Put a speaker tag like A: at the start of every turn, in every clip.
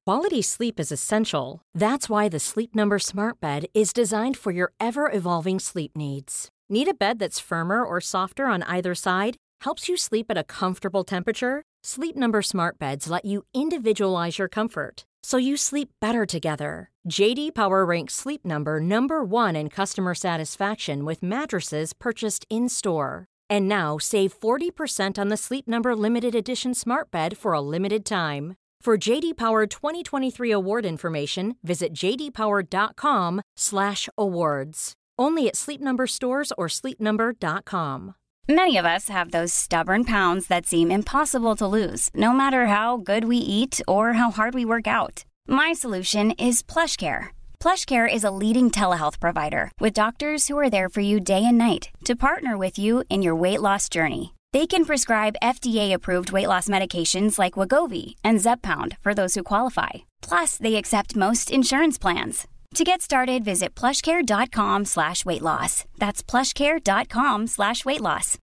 A: Quality sleep is essential. That's why the Sleep Number Smart Bed is designed for your ever-evolving sleep needs. Need a bed that's firmer or softer on either side? Helps you sleep at a comfortable temperature? Sleep Number Smart Beds let you individualize your comfort, so you sleep better together. J.D. Power ranks Sleep Number number 1 in customer satisfaction with mattresses purchased in-store. And now, save 40% on the Sleep Number Limited Edition Smart Bed for a limited time. For J.D. Power 2023 award information, visit jdpower.com/awards. Only at Sleep Number stores or sleepnumber.com.
B: Many of us have those stubborn pounds that seem impossible to lose, no matter how good we eat or how hard we work out. My solution is PlushCare. PlushCare is a leading telehealth provider with doctors who are there for you day and night to partner with you in your weight loss journey. They can prescribe FDA-approved weight loss medications like Wegovy and Zepbound for those who qualify. Plus, they accept most insurance plans. To get started, visit plushcare.com/weightloss. That's plushcare.com/weightloss.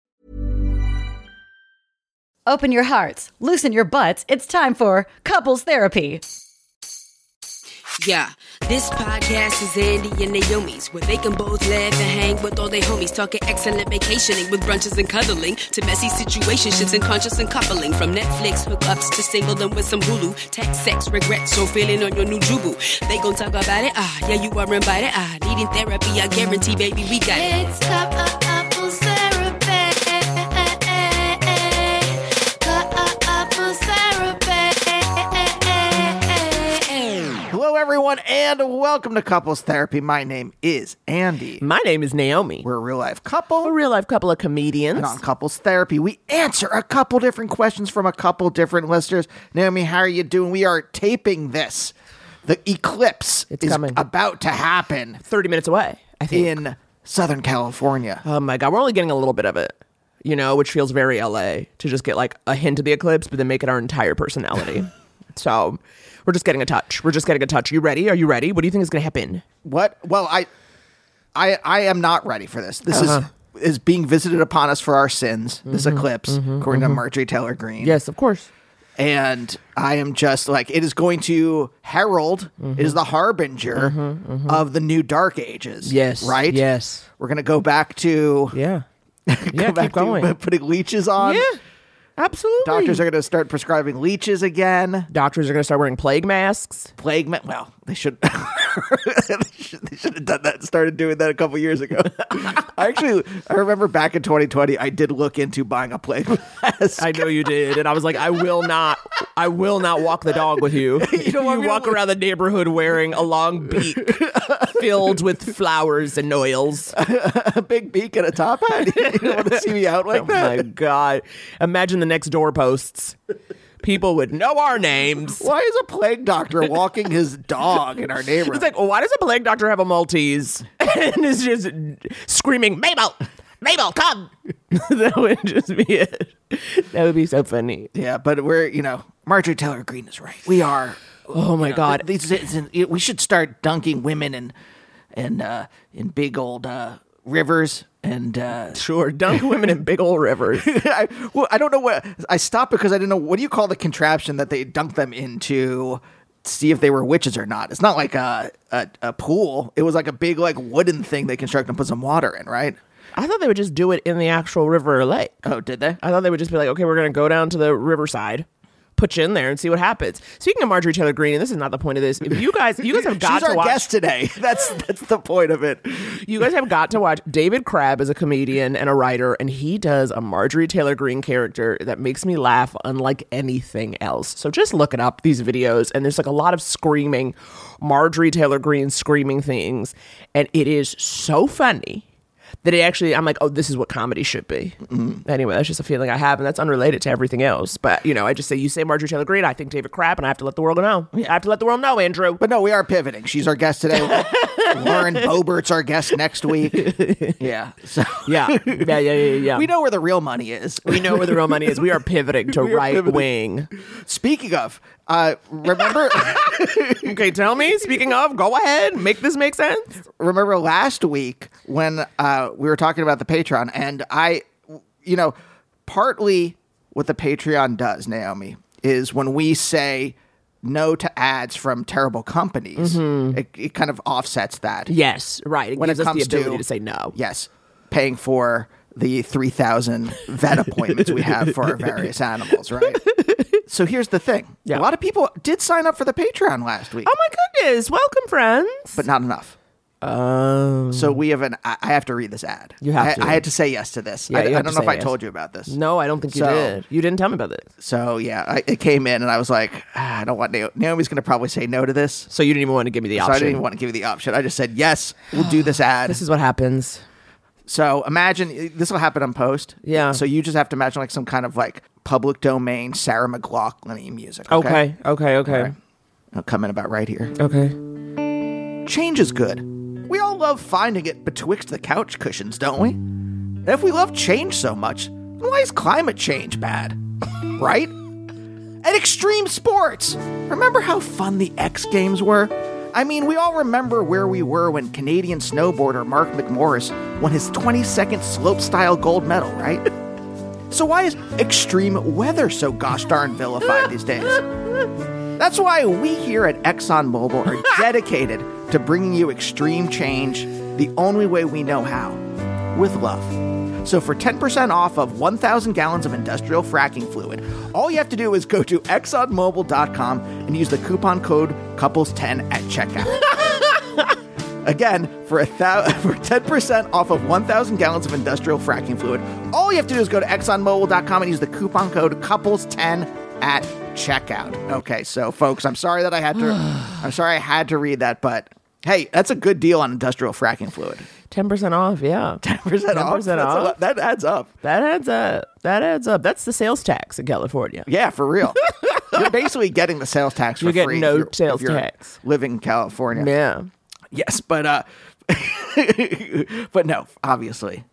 C: Open your hearts, loosen your butts. It's time for Couples Therapy.
D: Yeah, this podcast is Andy and Naomi's, where they can both laugh and hang with all their homies, talking excellent vacationing with brunches and cuddling, to messy situationships and conscious and coupling, from Netflix hookups to singledom with some Hulu, tech, sex, regrets, or feeling on your new jubu. They gon' talk about it, yeah, you are invited, needing therapy, I guarantee, baby, we got it.
E: It's Couples Therapy. Couples Therapy.
F: Hello, everyone, and welcome to Couples Therapy. My name is Andy.
G: My name is Naomi.
F: We're a real-life couple.
G: A real-life couple of comedians.
F: And on Couples Therapy, we answer a couple different questions from a couple different listeners. Naomi, how are you doing? We are taping this. The eclipse is
G: coming.
F: about to happen.
G: 30 minutes away, I think.
F: In Southern California.
G: Oh, my God. We're only getting a little bit of it, you know, which feels very LA, to just get like a hint of the eclipse, but then make it our entire personality. So we're just getting a touch. You ready? Are you ready? What do you think is going to happen?
F: What? Well, I am not ready for this. This is being visited upon us for our sins, this eclipse, according to Marjorie Taylor Greene.
G: Yes, of course.
F: And I am just like, it is going to herald, it is the harbinger of the new dark ages.
G: Yes.
F: Right?
G: Yes.
F: We're going to go back to...
G: Yeah.
F: go back
G: keep going.
F: to putting leeches on.
G: Yeah. Absolutely.
F: Doctors are going to start prescribing leeches again.
G: Doctors are going to start wearing plague masks.
F: Well, they should they should have done that. Started doing that a couple years ago. I remember back in 2020, I did look into buying a plague mask.
G: I know you did, and I was like, I will not walk the dog with you.
F: You don't want me to
G: walk around the neighborhood wearing a long beak filled with flowers and oils.
F: A big beak and a top hat. You don't want to see me out like that.
G: Oh my God! Imagine the next door posts. People would know our names.
F: Why is a plague doctor walking his dog in our neighborhood?
G: It's like, why does a plague doctor have a Maltese and is just screaming, Mabel, come? That would just be it. That would be so funny.
F: Yeah, but we're, Marjorie Taylor Greene is right. We are.
G: Oh my God.
F: We should start dunking women in big old rivers. And
G: sure, dunk women in big old rivers.
F: I don't know what I stopped because I didn't know, what do you call the contraption that they dunk them into to see if they were witches or not? It's not like a pool. It was like a big wooden thing they construct and put some water in, right?
G: I thought they would just do it in the actual river or lake.
F: Oh, did they?
G: I thought they would just be like, okay, we're going to go down to the riverside, put you in there and see what happens. Speaking of Marjorie Taylor Greene, and this is not the point of this, if you guys have got
F: to watch. She's our guest today. That's the point of it.
G: You guys have got to watch. David Crabb is a comedian and a writer, and he does a Marjorie Taylor Greene character that makes me laugh unlike anything else. So just look it up, these videos, and there's a lot of screaming, Marjorie Taylor Greene screaming things, and it is so funny that I'm like, oh, this is what comedy should be. Anyway, that's just a feeling I have, and that's unrelated to everything else. But, I just say, you say Marjorie Taylor Greene, I think David Crabb, and I have to let the world know. I have to let the world know, Andrew.
F: But no, we are pivoting. She's our guest today. Lauren Boebert's our guest next week. Yeah. So.
G: Yeah.
F: We know where the real money is.
G: We know where the real money is. We are pivoting to right wing.
F: Speaking of, remember...
G: Okay, tell me. Speaking of, go ahead. Make this make sense.
F: Remember last week when we were talking about the Patreon, and partly what the Patreon does, Naomi, is when we say no to ads from terrible companies. It kind of offsets that.
G: Yes, right. It
F: When
G: gives
F: it
G: us the
F: comes
G: ability to say no.
F: Yes, paying for the 3,000 vet appointments we have for our various animals, right? So here's the thing.
G: Yeah.
F: A lot of people did sign up for the Patreon last week,
G: Oh my goodness! Welcome, friends.
F: but not enough. So we have I have to read this ad.
G: You have to.
F: I had to say yes to this.
G: Yeah,
F: I
G: you have
F: don't
G: to
F: know if
G: say
F: I
G: yes.
F: told you about this.
G: No, I don't think you
F: So-
G: did. You didn't tell me about this.
F: So yeah, it came in and I was like, I don't want Naomi's going to probably say no to this.
G: So you didn't even want to give me the
F: So
G: option.
F: I didn't even want to give you the option. I just said, yes, we'll do this ad.
G: This is what happens.
F: So imagine this will happen on post.
G: Yeah.
F: So you just have to imagine like some kind of like public domain Sarah McLachlan music.
G: Okay.
F: All right.
G: Okay.
F: I'll come in about right here.
G: Okay.
F: Change is good. We all love finding it betwixt the couch cushions, don't we? And if we love change so much, then why is climate change bad? Right? And extreme sports. Remember how fun the X Games were? I mean, we all remember where we were when Canadian snowboarder Mark McMorris won his 22nd slopestyle gold medal, right? So why is extreme weather so gosh darn vilified these days? That's why we here at ExxonMobil are dedicated to bringing you extreme change the only way we know how, with love. So for 10% off of 1,000 gallons of industrial fracking fluid, all you have to do is go to ExxonMobil.com and use the coupon code couples10 at checkout. Again, for 10% off of 1,000 gallons of industrial fracking fluid, all you have to do is go to ExxonMobil.com and use the coupon code couples10 at checkout. Okay, so folks, I'm sorry I had to read that, but hey, that's a good deal on industrial fracking fluid.
G: 10% off. Yeah.
F: 10% off.
G: 10% off.
F: That adds up.
G: That adds up. That's the sales tax in California.
F: Yeah, for real. You're basically getting the sales tax for
G: You get
F: free.
G: no
F: if you're-
G: sales
F: if you're
G: tax.
F: living in California.
G: Yeah.
F: Yes, but but no, obviously,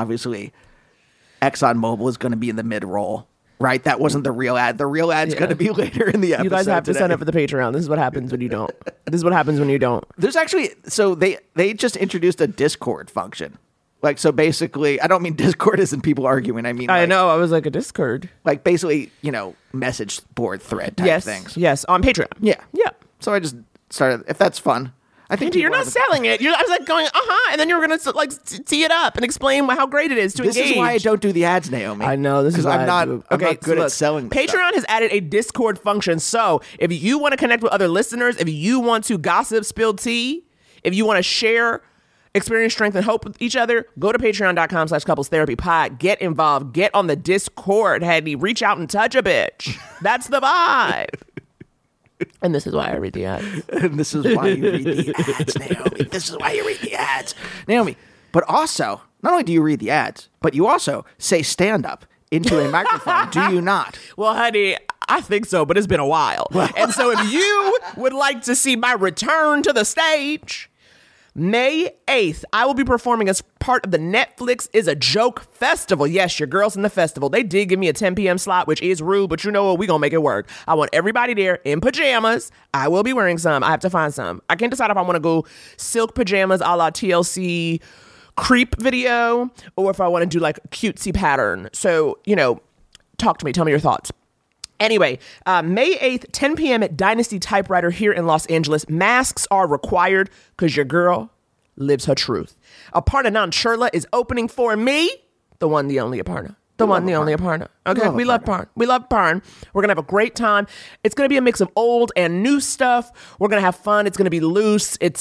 F: ExxonMobil is going to be in the mid roll, right? That wasn't the real ad. The real ad's going to be later in the episode.
G: You guys have to
F: today.
G: sign up for the Patreon. This is what happens when you don't. This is what happens when you don't.
F: There's actually they just introduced a Discord function. Like, so basically, I don't mean Discord isn't people arguing. I mean,
G: I
F: like,
G: know. I was like a Discord.
F: like basically, message board thread type
G: Yes.
F: things.
G: Yes. On Patreon.
F: Yeah.
G: Yeah.
F: So I just started. If that's fun, I think
G: Andy, you're
F: people
G: not
F: have-
G: selling it. I was like going, and then you were gonna like tee it up and explain how great it is to
F: This
G: engage.
F: is why I don't do the ads, Naomi.
G: I know this is
F: because
G: why
F: I'm not good
G: so
F: at
G: look,
F: selling.
G: Patreon
F: stuff.
G: has added a Discord function. So if you want to connect with other listeners, if you want to gossip, spill tea, if you want to share experience, strength, and hope with each other, go to patreon.com/couplestherapypod. Get involved. Get on the Discord, Hedney. Reach out and touch a bitch. That's the vibe. And this is why I read the ads.
F: And this is why you read the ads, Naomi. This is why you read the ads, Naomi. But also, not only do you read the ads, but you also say stand up into a microphone. Do you not?
G: Well, honey, I think so, but it's been a while. And so if you would like to see my return to the stage, May 8th, I will be performing as part of the Netflix Is a Joke Festival. Yes, your girls in the festival. They did give me a 10 p.m. slot, which is rude, but you know what? We're going to make it work. I want everybody there in pajamas. I will be wearing some. I have to find some. I can't decide if I want to go silk pajamas a la TLC creep video or if I want to do like a cutesy pattern. So, talk to me. Tell me your thoughts. Anyway, May 8th, 10 p.m. at Dynasty Typewriter here in Los Angeles. Masks are required because your girl lives her truth. Aparna Nancherla is opening for me. The one, the only Aparna. The one, the only Aparna. Okay, we love Parn. We love Parn. We're going to have a great time. It's going to be a mix of old and new stuff. We're going to have fun. It's going to be loose. It's,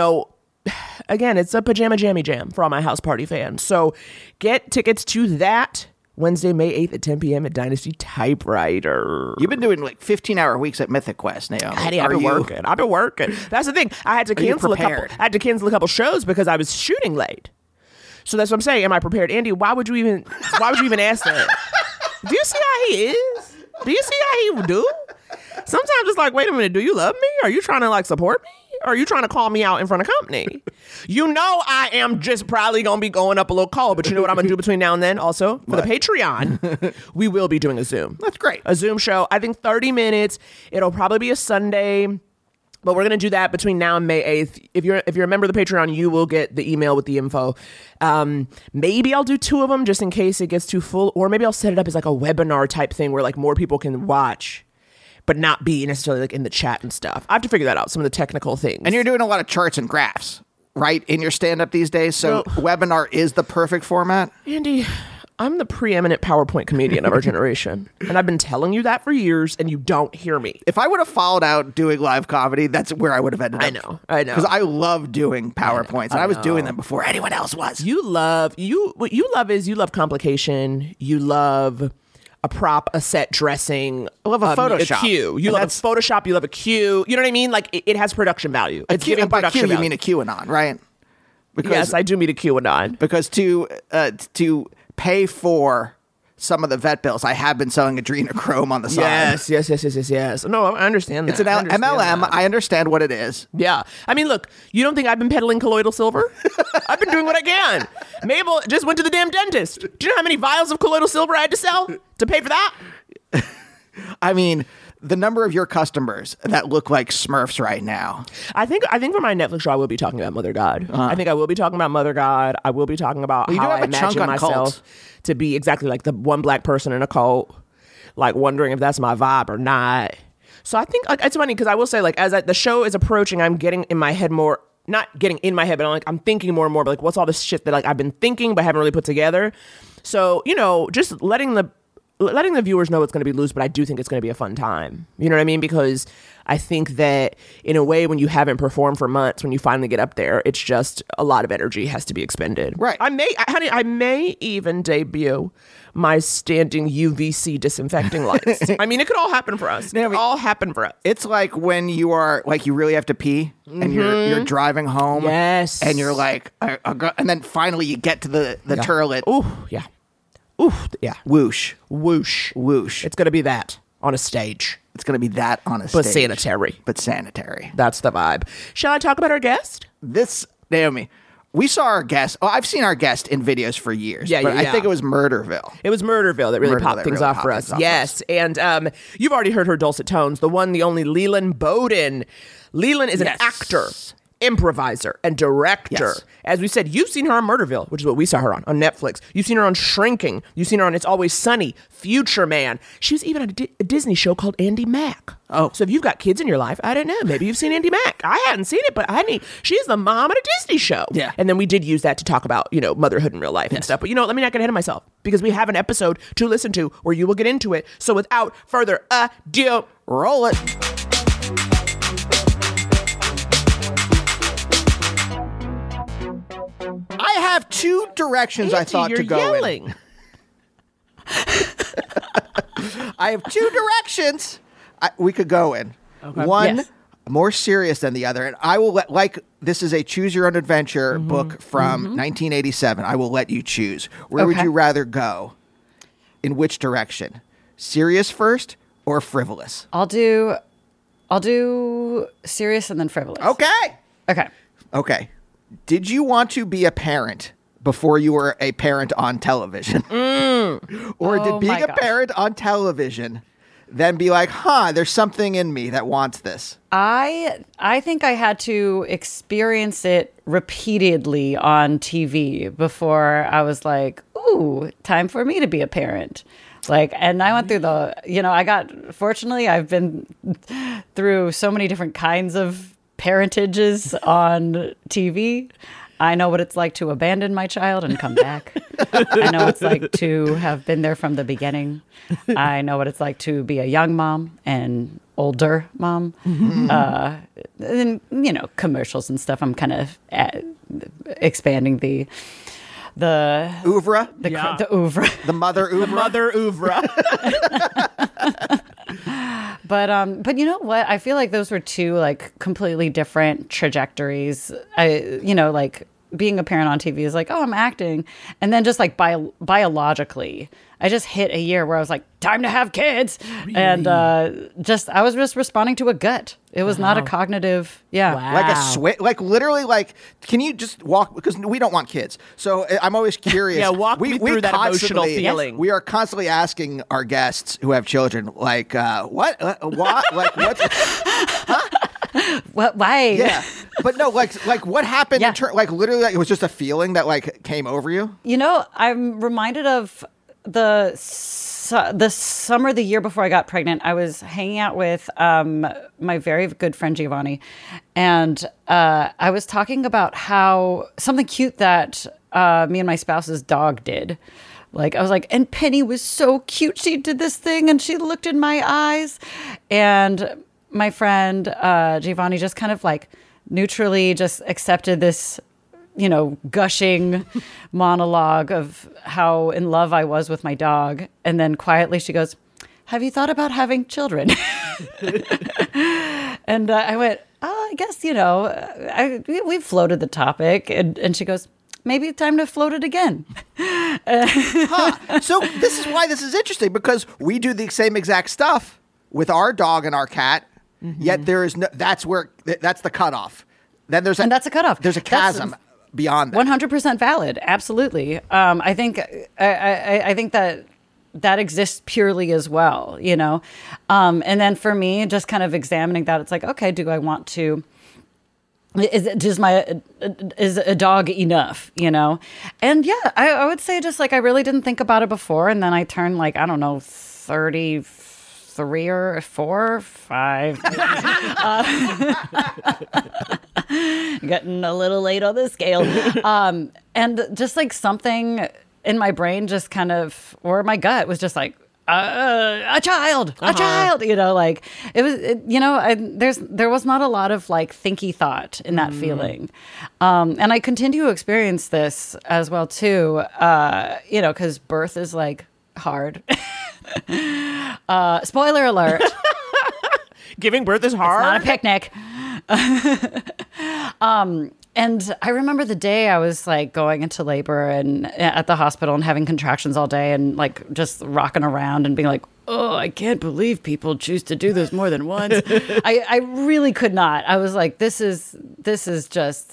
G: again, it's a pajama jammy jam for all my house party fans. So get tickets to that Wednesday, May 8th at 10 p.m. at Dynasty Typewriter.
F: You've been doing like 15-hour weeks at Mythic Quest, Naomi.
G: Honey, I've been working. That's the thing. I had to cancel a couple shows because I was shooting late. So that's what I'm saying. Am I prepared? Andy, why would you even ask that? Do you see how he is? Do you see how he do? Sometimes it's like, wait a minute, do you love me? Are you trying to like support me? Or are you trying to call me out in front of company? I am just probably going to be going up a little cold, but you know what I'm going to do between now and then? Also, for the Patreon, we will be doing a Zoom.
F: That's great.
G: A Zoom show. I think 30 minutes. It'll probably be a Sunday, but we're going to do that between now and May 8th. If you're a member of the Patreon, you will get the email with the info. Maybe I'll do 2 of them just in case it gets too full, or maybe I'll set it up as like a webinar type thing where like more people can watch. but not be necessarily like in the chat and stuff. I have to figure that out, some of the technical things.
F: And you're doing a lot of charts and graphs, right, in your stand-up these days. So webinar is the perfect format.
G: Andy, I'm the preeminent PowerPoint comedian of our generation. And I've been telling you that for years, and you don't hear me.
F: If I would have followed out doing live comedy, that's where I would have ended up.
G: I know.
F: Because I love doing PowerPoints, and I was doing them before anyone else was.
G: What you love is you love complication. You love a prop, a set dressing.
F: I love a Photoshop.
G: A cue. You love a Photoshop. You love a cue. You know what I mean? Like, it has production value. It's giving
F: by
G: production
F: cue,
G: value.
F: you mean a QAnon, right? Because,
G: yes, I do mean a QAnon.
F: Because to pay for some of the vet bills, I have been selling adrenochrome on the side.
G: Yes. No, I understand that.
F: It's an MLM. I understand what it is.
G: Yeah. I mean, look, you don't think I've been peddling colloidal silver? I've been doing what I can. Mabel just went to the damn dentist. Do you know how many vials of colloidal silver I had to sell to pay for that?
F: I mean, the number of your customers that look like Smurfs right now.
G: I think for my Netflix show, I will be talking about Mother God. I think I will be talking about Mother God. I will be talking about how I imagine myself to be exactly like the one black person in a cult, like wondering if that's my vibe or not. So I think like it's funny because I will say, like, as the show is approaching, I'm getting in my head more, not getting in my head, but I'm thinking more and more, but like, what's all this shit that like I've been thinking but haven't really put together. So, you know, just letting the viewers know it's going to be loose, but I do think it's going to be a fun time. You know what I mean? Because I think that in a way, when you haven't performed for months, when you finally get up there, it's just a lot of energy has to be expended.
F: Right.
G: I may even debut my standing UVC disinfecting lights. I mean, it could all happen for us. It could all happen for us.
F: It's like when you are like, you really have to pee and you're driving home.
G: Yes.
F: And you're like, and then finally you get to the turlet.
G: Ooh, yeah. Ooh, yeah.
F: Whoosh.
G: Whoosh.
F: Whoosh.
G: It's going to be that on a stage.
F: It's going to be that on a
G: But
F: stage.
G: sanitary.
F: But sanitary.
G: That's the vibe. Shall I talk about our guest?
F: Naomi, we saw our guest. Oh, I've seen our guest in videos for years.
G: Yeah,
F: but
G: yeah.
F: I think it was Murderville.
G: It was Murderville that really popped things off for us. Yes. And you've already heard her dulcet tones. The one, the only Leland Bowden. Leland is an actor, improviser, and director.
F: Yes.
G: As we said, you've seen her on Murderville, which is what we saw her on Netflix. You've seen her on Shrinking. You've seen her on It's Always Sunny, Future Man. She was even on a Disney show called Andy Mack.
F: Oh.
G: So if you've got kids in your life, I don't know, maybe you've seen Andy Mack. I hadn't seen it, but she's the mom at a Disney show.
F: Yeah.
G: And then we did use that to talk about, you know, motherhood in real life and stuff. But, you know, let me not get ahead of myself because we have an episode to listen to where you will get into it. So without further ado,
F: roll it. I have two directions I thought to go
G: yelling.
F: in. I have two directions we could go in.
G: Okay.
F: One
G: Yes.
F: more serious than the other, and I will this is a choose your own adventure book from 1987. I will let you choose. Where would you rather go? In which direction? Serious first or frivolous?
C: I'll do serious and then frivolous.
F: Okay. Okay. Did you want to be a parent before you were a parent on television? Or did being a parent on television then be like, there's something in me that wants this?
C: I think I had to experience it repeatedly on TV before I was like, ooh, time for me to be a parent. Like, and I went through fortunately, I've been through so many different kinds of parentages on TV. I know what it's like to abandon my child and come back. I know what it's like to have been there from the beginning. I know what it's like to be a young mom and older mom. And, you know, commercials and stuff. I'm kind of expanding the
F: oeuvre?
C: The oeuvre.
F: The mother oeuvre?
G: The mother oeuvre.
C: But you know what? I feel like those were two like completely different trajectories. Like being a parent on TV is like, oh, I'm acting. And then just like biologically, I just hit a year where I was like, time to have kids. Really? And I was just responding to a gut. It was not a cognitive,
G: Wow.
F: Like a switch, like literally, like, can you just walk, because we don't want kids. So I'm always curious.
G: Walk me through that emotional feeling.
F: We are constantly asking our guests who have children, like, what? Like, what's,
C: What? Why?
F: Yeah. But no, like what happened?
C: Yeah.
F: Like literally, like, it was just a feeling that like came over you.
C: You know, I'm reminded of the the summer, the year before I got pregnant, I was hanging out with my very good friend Giovanni, and I was talking about how something cute that me and my spouse's dog did. Like, I was like, and Penny was so cute. She did this thing and she looked in my eyes. And my friend Giovanni just kind of like neutrally just accepted this, gushing monologue of how in love I was with my dog. And then quietly she goes, have you thought about having children? And I went, I guess, we floated the topic. And she goes, maybe it's time to float it again.
F: So this is why this is interesting, because we do the same exact stuff with our dog and our cat, yet there is that's the cutoff. Then and
C: that's a cutoff.
F: There's a chasm beyond that.
C: 100% valid. Absolutely. I think that exists purely as well, and then for me, just kind of examining that, it's like, okay, do I want to, is a dog enough, And yeah, I would say just like, I really didn't think about it before. And then I turned 33 or 4, 5. Getting a little late on the scale. And just like something in my brain just kind of, or my gut was just like, a child, like it was, there was not a lot of like thinky thought in that feeling. And I continue to experience this as well too, because birth is like hard. Spoiler alert.
G: Giving birth is hard.
C: It's not a picnic. And I remember the day I was like going into labor and at the hospital and having contractions all day and like just rocking around and being like, oh, I can't believe people choose to do this more than once. I really could not. I was like, this is just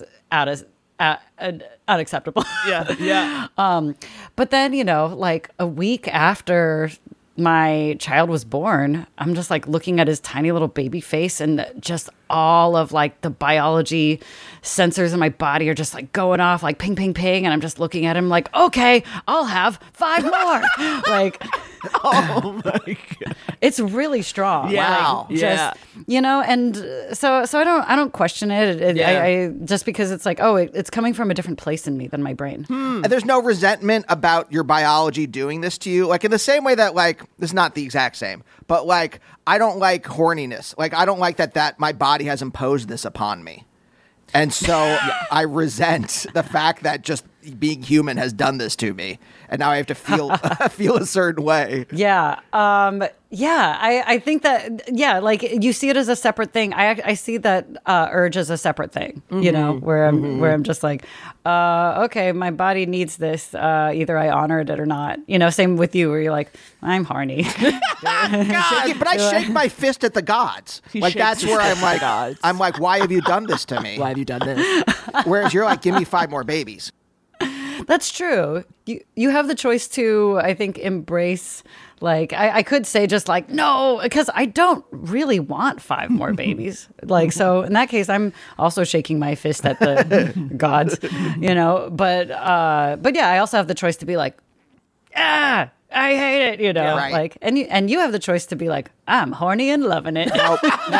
C: unacceptable.
G: Yeah.
C: But then, like a week after my child was born, I'm just like looking at his tiny little baby face, and just all of like the biology sensors in my body are just like going off like ping, ping, ping. And I'm just looking at him like, okay, I'll have 5 more. Like,
G: oh my God.
C: It's really strong.
F: Wow.
C: Like, just, and so I don't question it. I just because it's like, oh, it's coming from a different place in me than my brain.
F: And there's no resentment about your biology doing this to you. Like in the same way that like, this is not the exact same, but like, I don't like horniness. Like, I don't like that my body has imposed this upon me. And so I resent the fact that just being human has done this to me. And now I have to feel a certain way.
C: Yeah. I think that, like you see it as a separate thing. I see that urge as a separate thing, where I'm just like, okay, my body needs this. Either I honored it or not. Same with you where you're like, I'm horny.
F: But I shake my fist at the gods. Like that's where I'm like, why have you done this to me?
G: Why have you done this?
F: Whereas you're like, give me 5 more babies.
C: That's true. You have the choice to, I think, embrace, like, I could say just like, no, because I don't really want 5 more babies. Like, so in that case, I'm also shaking my fist at the gods, but yeah, I also have the choice to be like, I hate it,
F: right.
C: Like, and you have the choice to be like, I'm horny and loving it.
F: Nope,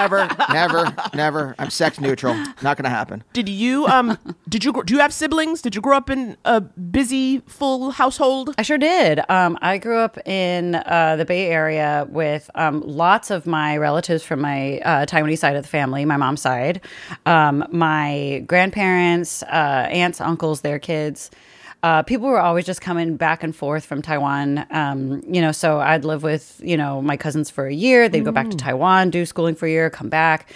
F: never. I'm sex neutral. Not gonna happen.
G: Do you have siblings? Did you grow up in a busy, full household?
C: I sure did. I grew up in the Bay Area with lots of my relatives from my Taiwanese side of the family, my mom's side, my grandparents, aunts, uncles, their kids. People were always just coming back and forth from Taiwan, so I'd live with, my cousins for a year. They'd go back to Taiwan, do schooling for a year, come back.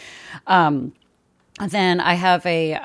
C: Then I have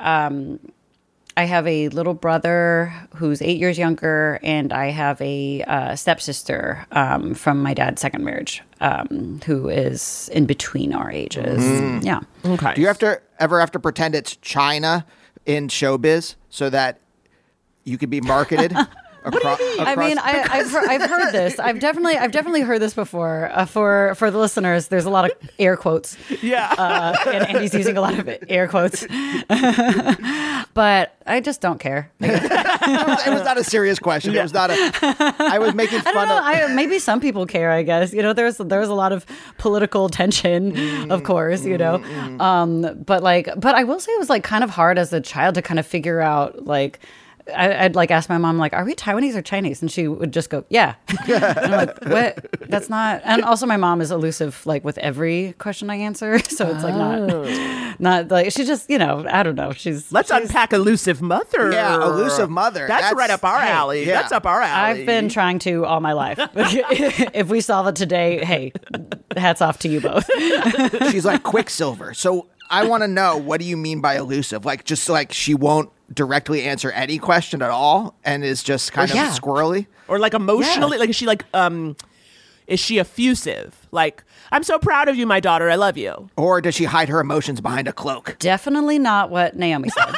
C: a little brother who's 8 years younger, and I have a stepsister from my dad's second marriage, who is in between our ages. Yeah.
G: Okay.
F: Do you ever have to pretend it's China in showbiz so that you could be marketed?
C: I mean, I've heard this. I've definitely heard this before. For the listeners, there's a lot of air quotes.
G: Yeah,
C: and Andy's using a lot of air quotes. but I just don't care.
F: It was not a serious question. It was not a. I was making
C: I
F: fun
C: don't know.
F: of.
C: Maybe some people care. I guess there was a lot of political tension, of course. But I will say it was like kind of hard as a child to kind of figure out like. I'd like ask my mom, like, are we Taiwanese or Chinese? And she would just go, yeah. And I'm like, what? That's not. And also my mom is elusive, like with every question I answer. So it's like not like, she just, I don't know. She's
G: unpack elusive mother.
F: Yeah, elusive mother.
G: That's right up our alley.
F: yeah.
G: That's up our alley.
C: I've been trying to all my life. If we solve it today, hey, hats off to you both.
F: She's like Quicksilver. So I want to know, what do you mean by elusive? Like, just like she won't directly answer any question at all and is just kind of squirrely?
G: Or like emotionally, like is she effusive? Like, I'm so proud of you, my daughter. I love you.
F: Or does she hide her emotions behind a cloak?
C: Definitely not what Naomi said.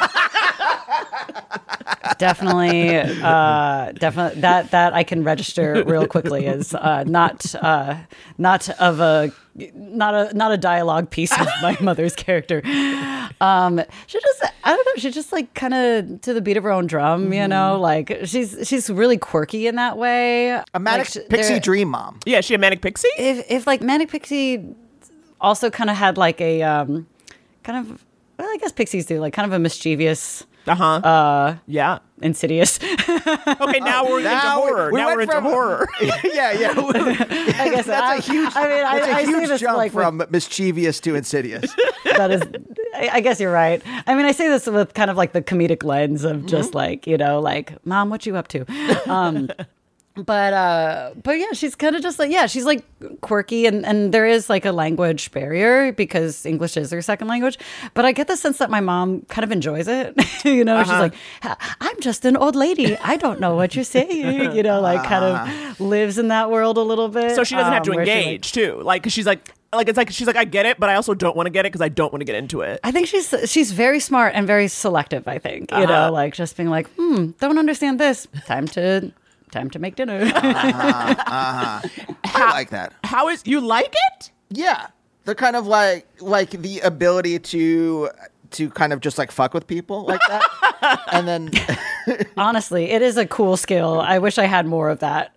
C: Definitely that I can register real quickly as not a dialogue piece of my mother's character. She just, I don't know, she's just like kind of to the beat of her own drum, like she's really quirky in that way.
F: A manic pixie dream mom.
G: Yeah, is she a manic pixie?
C: If like manic pixie also kind of had like a kind of, well, I guess pixies do, like kind of a mischievous.
G: Yeah.
C: Insidious.
G: Okay, now we're into horror. Now we're into horror.
F: Yeah.
C: I guess
F: that's a huge.
C: I
F: huge
C: say this
F: jump
C: like
F: from mischievous to insidious.
C: That is. I guess you're right. I mean, I say this with kind of like the comedic lens of just like like, Mom, what you up to? But yeah, she's kind of just like, she's like quirky and there is like a language barrier because English is her second language. But I get the sense that my mom kind of enjoys it. She's like, I'm just an old lady. I don't know what you're saying. Like kind of lives in that world a little bit.
G: So she doesn't have to engage too. Like, 'cause she's like, I get it, but I also don't want to get it because I don't want to get into it.
C: I think she's very smart and very selective, I think. Like just being like, don't understand this. Time to make dinner.
F: I like that.
G: How is you like it?
F: Yeah, they're kind of like the ability to kind of just like fuck with people like that, and then
C: honestly, it is a cool skill. I wish I had more of that.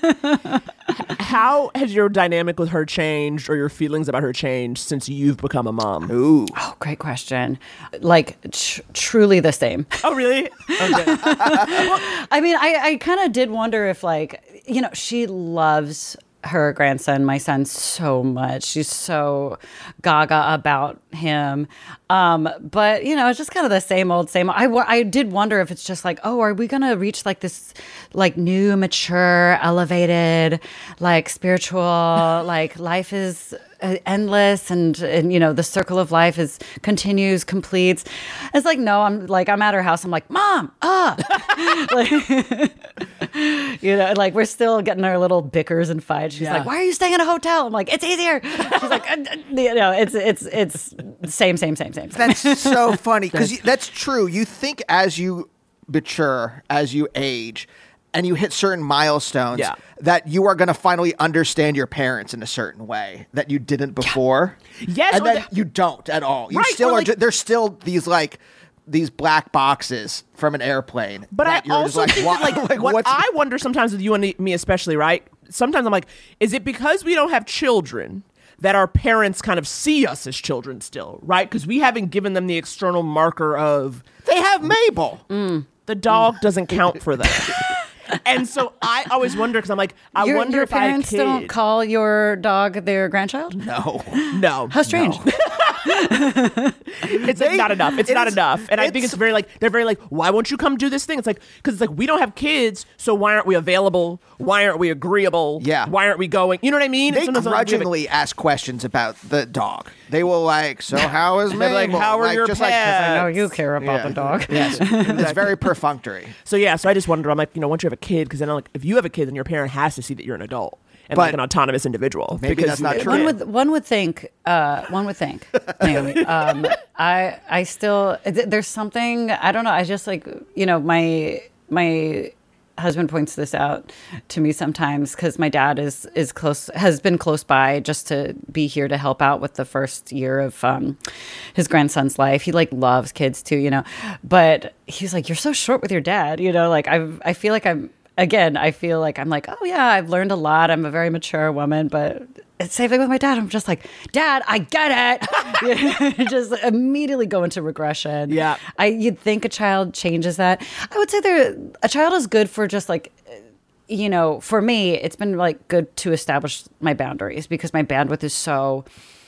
G: How has your dynamic with her changed, or your feelings about her changed since you've become a mom?
F: Ooh,
C: great question. Like truly the same.
G: Oh, really? Okay.
C: I mean, I kind of did wonder if like, she loves her grandson, my son, so much. She's so gaga about him. But, it's just kind of the same old. I did wonder if it's just like, oh, are we going to reach like this like new, mature, elevated, like spiritual, like life is endless and the circle of life continues, completes. It's like, no, I'm at her house. I'm like, Mom, like we're still getting our little bickers and fights. She's like, why are you staying in a hotel? I'm like, it's easier. She's like, it's same.
F: That's so funny because that's true. You think as you mature, as you age, and you hit certain milestones, that you are going to finally understand your parents in a certain way that you didn't before.
G: Yes,
F: and then you don't at all. You still are. There's still these black boxes from an airplane.
G: But I also think that, what I wonder sometimes with you and me especially, right? Sometimes I'm like, is it because we don't have children that our parents kind of see us as children still, right? Because we haven't given them the external marker of
F: they have Mabel.
G: The dog doesn't count for them. And so I always wonder, because I'm like, I wonder if
C: your parents don't call your dog their grandchild?
F: No.
C: How strange.
G: No. It's not enough. It's not enough. And I think it's they're very like, why won't you come do this thing? It's like, because it's like, we don't have kids, so why aren't we available? Why aren't we agreeable?
F: Yeah.
G: Why aren't we going? You know what I mean?
F: They grudgingly ask questions about the dog. They will like, so how is Mabel?
G: Like, how are your pets?
C: I know you care about the dog.
F: Yes. It's very perfunctory.
G: So I just wonder, I'm like, once you have a kid, because then like, if you have a kid, then your parent has to see that you're an adult. And like an autonomous individual.
F: Maybe that's not true.
C: One would think, Naomi, I still, there's something, I don't know, I just like, my husband points this out to me sometimes because my dad is close, has been close by just to be here to help out with the first year of his grandson's life. He like loves kids too, you know, but he's like, you're so short with your dad, you know, like I feel like I'm like, oh yeah, I've learned a lot. I'm a very mature woman, but it's same thing with my dad. I'm just like, Dad, I get it. Just immediately go into regression.
G: Yeah.
C: You'd think a child changes that. I would say a child is good for just like, you know, for me, it's been like good to establish my boundaries because my bandwidth is so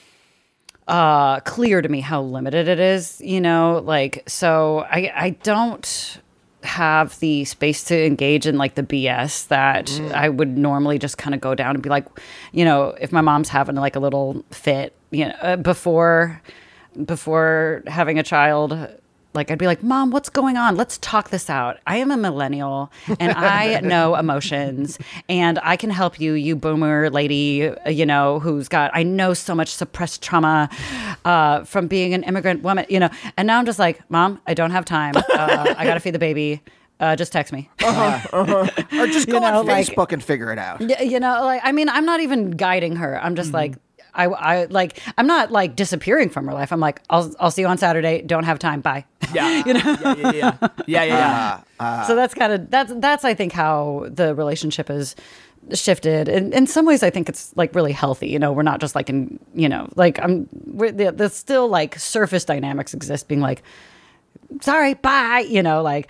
C: clear to me how limited it is, you know, like, so I don't have the space to engage in like the BS that I would normally just kind of go down and be like, you know, if my mom's having like a little fit, you know, before having a child, like I'd be like, Mom, what's going on? Let's talk this out. I am a millennial and I know emotions and I can help you, you boomer lady, you know, I know so much suppressed trauma from being an immigrant woman, you know, and now I'm just like, Mom, I don't have time. I got to feed the baby. Just text me.
F: Or just go on
C: like,
F: Facebook and figure it out.
C: You know, like, I mean, I'm not even guiding her. I'm just like, I like, I'm not like disappearing from her life. I'm like, I'll see you on Saturday. Don't have time. Bye.
G: Yeah.
C: You know?
G: Yeah.
C: So that's kind of, that's I think how the relationship is shifted. And in some ways, I think it's like really healthy. You know, we're not just like in, you know, like there's still like surface dynamics exist being like, sorry, bye, you know, like,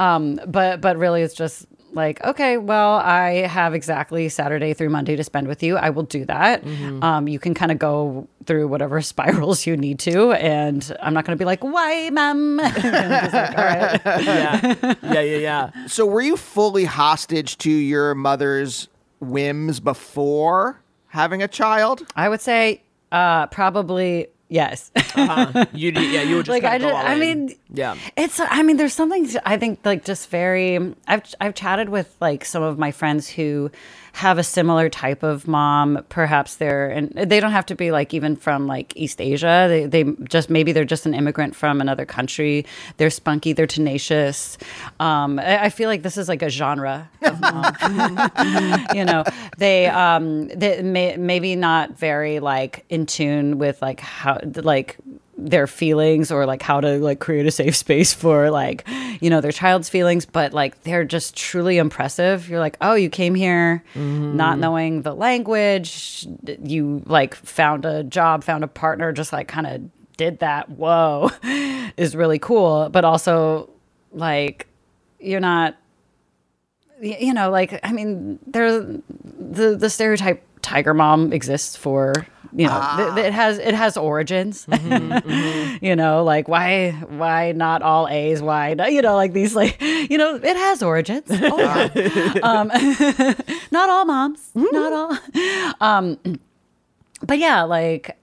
C: but really it's just like, okay, well, I have exactly Saturday through Monday to spend with you. I will do that. Mm-hmm. You can kind of go through whatever spirals you need to. And I'm not going to be like, why, Mom? Just like, all right.
G: Yeah.
F: So were you fully hostage to your mother's whims before having a child?
C: I would say probably yes.
G: You would just
C: like
G: kind of go all
C: I
G: in.
C: mean,
G: yeah.
C: It's, I mean, there's something I think like just very, I've chatted with like some of my friends who have a similar type of mom. Perhaps and they don't have to be like even from like East Asia. They just, maybe they're just an immigrant from another country. They're spunky, they're tenacious. I feel like this is like a genre of mom. You know, they maybe not very like in tune with like how like their feelings or like how to like create a safe space for like, you know, their child's feelings, but like they're just truly impressive. You're like, oh, you came here not knowing the language, you like found a job, found a partner, just like kind of did that. Whoa, is really cool. But also like you're not, you know, like, I mean, there's the stereotype tiger mom exists for, you know, it has origins. You know, like why not all A's? Why not, you know, like these, like, you know, it has origins. Oh, yeah. Not all moms, not all. But yeah, like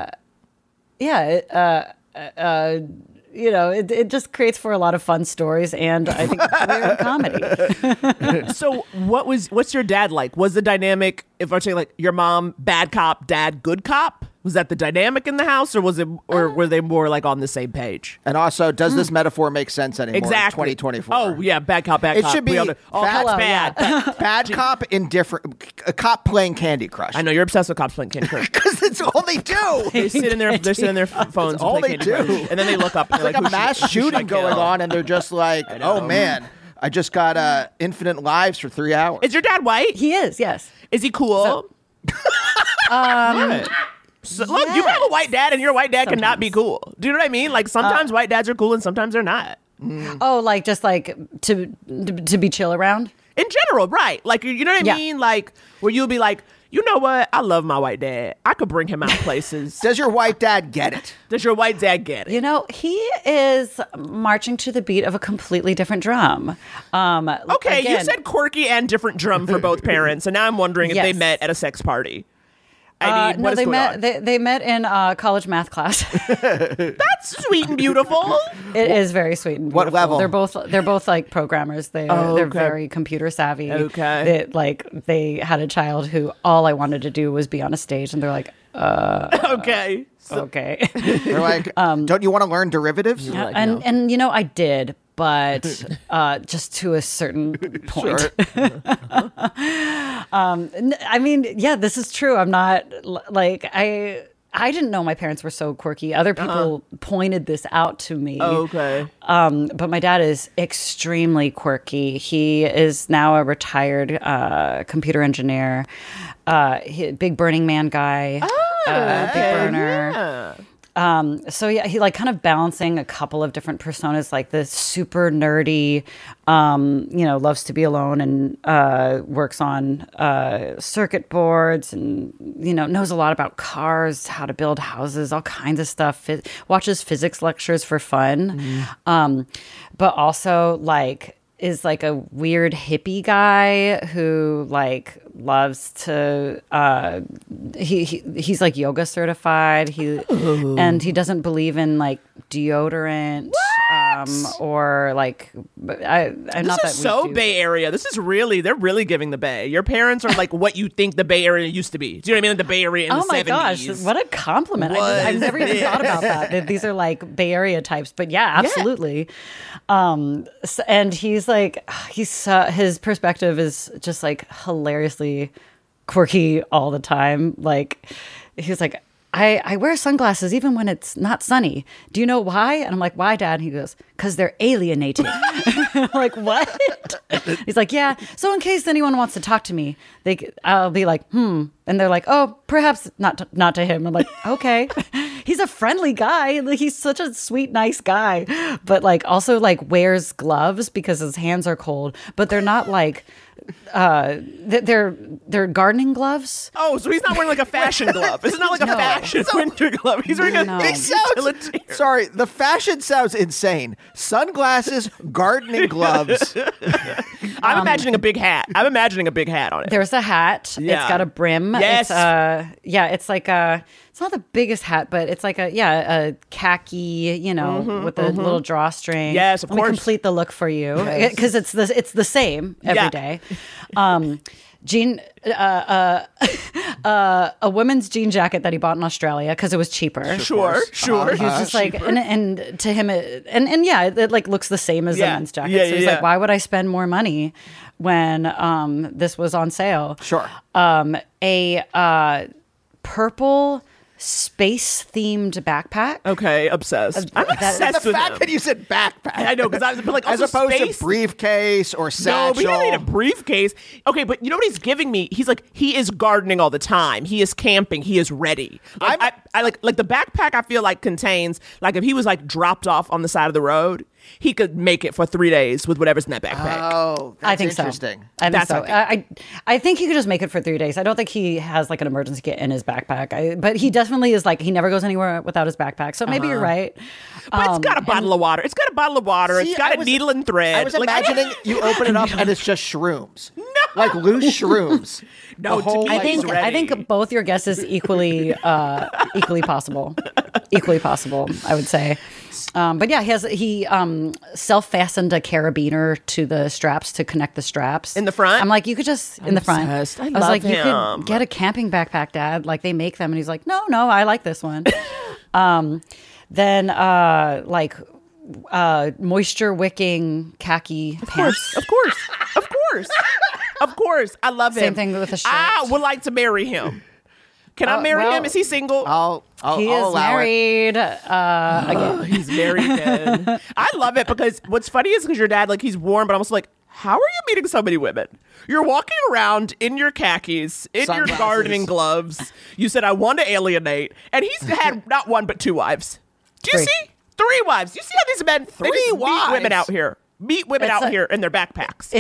C: you know, it just creates for a lot of fun stories and I think career comedy.
G: So what's your dad like? Was the dynamic, if I say like your mom bad cop, dad good cop? Was that the dynamic in the house, or were they more like on the same page?
F: And also, does this metaphor make sense anymore?
G: Exactly.
F: In 2024.
G: Oh yeah, bad cop, bad
F: It
G: cop.
F: should be
G: all cops bad.
F: Bad cop a cop playing Candy Crush.
G: I know you're obsessed with cops playing Candy Crush.
F: Because it's all they do.
G: They sit in their phones and
F: all
G: play
F: they
G: Candy
F: do.
G: Crush, and then they look up. And
F: It's like a mass shooting going on, and they're just like, oh man, I just got infinite lives for 3 hours.
G: Is your dad white?
C: He is, yes.
G: Is he cool? So, look, you have a white dad, and your white dad cannot be cool. Do you know what I mean? Like sometimes white dads are cool, and sometimes they're not.
C: Oh, like just like to be chill around.
G: In general, right? Like you know what I mean? Like where you'll be like, you know what? I love my white dad. I could bring him out places.
F: Does your white dad get it?
G: Does your white dad get it?
C: You know, he is marching to the beat of a completely different drum.
G: Okay,
C: again,
G: you said quirky and different drum for both parents, and now I'm wondering if they
C: Yes.
G: met at a sex party. I mean,
C: no,
G: what is
C: they
G: going
C: met.
G: on?
C: They met in college math class.
G: That's sweet and beautiful.
C: It is very sweet and beautiful.
F: What level?
C: They're both like programmers. They're
G: okay.
C: very computer savvy.
G: Okay.
C: They had a child who all I wanted to do was be on a stage, and they're like,
G: Okay.
C: okay.
F: They're like, don't you want to learn derivatives?
C: And you know, I did, but just to a certain point. I mean, yeah, this is true. I'm not like I didn't know my parents were so quirky. Other people pointed this out to me.
G: Okay.
C: But my dad is extremely quirky. He is now a retired computer engineer, big Burning Man guy, big burner.
G: Yeah.
C: So yeah, he like kind of balancing a couple of different personas, like the super nerdy, loves to be alone and works on circuit boards and, knows a lot about cars, how to build houses, all kinds of stuff. Watches physics lectures for fun. But also like is like a weird hippie guy who like loves to he's like yoga certified. And he doesn't believe in like deodorant or like I'm not that
G: so
C: we do.
G: Bay Area. This is really, they're really giving the Bay. Your parents are like what you think the Bay Area used to be. Do you know what I mean? Like the Bay Area in the 70s.
C: Oh my gosh, what a compliment. I've never even thought about that. These are like Bay Area types, but yeah, absolutely. And he's like, his perspective is just like hilariously quirky all the time. Like he's like, I wear sunglasses even when it's not sunny. Do you know why? And I'm like, why, Dad? And he goes, because they're alienating. I'm like, what? He's like, yeah. So in case anyone wants to talk to me, I'll be like, And they're like, oh, perhaps not to him. I'm like, okay. He's a friendly guy. Like, he's such a sweet, nice guy. But like also like wears gloves because his hands are cold. But they're not like they're gardening gloves.
G: Oh, so he's not wearing like a fashion glove. It's not like a fashion winter glove. He's wearing a utilitarian.
F: Sorry, the fashion sounds insane. Sunglasses, gardening gloves.
G: I'm imagining a big hat. I'm imagining a big hat on it.
C: There's a hat.
G: Yeah.
C: It's got a brim.
G: Yes.
C: It's like it's not the biggest hat, but it's like a khaki, with a little drawstring.
G: Yes, of
C: Let me
G: course.
C: complete the look for you because it's the same every day. Jean, a women's jean jacket that he bought in Australia because it was cheaper.
G: Sure.
C: He was just like, and to him, it like looks the same as a men's jacket. So he's like, why would I spend more money when this was on sale?
F: Sure.
C: A purple space-themed backpack.
G: Okay, obsessed. I'm
F: And
G: obsessed
F: the
G: with
F: fact
G: him.
F: that you said backpack.
G: I know, because I was like,
F: as
G: also
F: opposed
G: space?
F: to briefcase or
G: No,
F: satchel.
G: but he doesn't need a briefcase. Okay, but you know what he's giving me? He's like, he is gardening all the time. He is camping. He is ready. Like, I like the backpack. I feel like contains like if he was like dropped off on the side of the road, he could make it for 3 days with whatever's in that backpack.
F: Oh, that's
C: I think
F: interesting.
C: So. I think
G: That's
C: so.
G: okay.
C: I think he could just make it for 3 days. I don't think he has like an emergency kit in his backpack. But he definitely is like, he never goes anywhere without his backpack. So maybe you're right.
G: But it's got a bottle of water. It's got a bottle of water.
F: See,
G: It's got
F: I
G: a
F: was-
G: needle and thread.
F: I was
G: Like,
F: imagining you open it up and it's just shrooms. No. Like loose shrooms.
G: No,
F: The whole,
G: to me,
C: I think
G: he's ready.
C: I think both your guesses equally possible. Equally possible, I would say. But yeah, he self-fastened a carabiner to the straps to connect the straps
G: In the front?
C: I'm like, you could just in the front.
G: obsessed. I
C: was
G: love
C: like,
G: him.
C: you could get a camping backpack, Dad. Like they make them, and he's like, no, I like this one. Then moisture wicking khaki pants.
G: Of course. I love him.
C: Same thing with the shirt.
G: I would like to marry him. Can I marry
C: well,
G: him? Is he single?
F: I'll
C: He is
F: allow
C: married again.
G: He's married again. I love it because what's funny is because your dad, like, he's warm, but I'm also like, how are you meeting so many women? You're walking around in your khakis, in your
F: Sunglasses.
G: gardening gloves. You said, I want to alienate. And he's had not one, but 2 wives. Do you
C: 3.
G: see? 3 wives. You see how these men, they just meet
F: wives?
G: women out here. Meet women
C: It's
G: out here in their backpacks.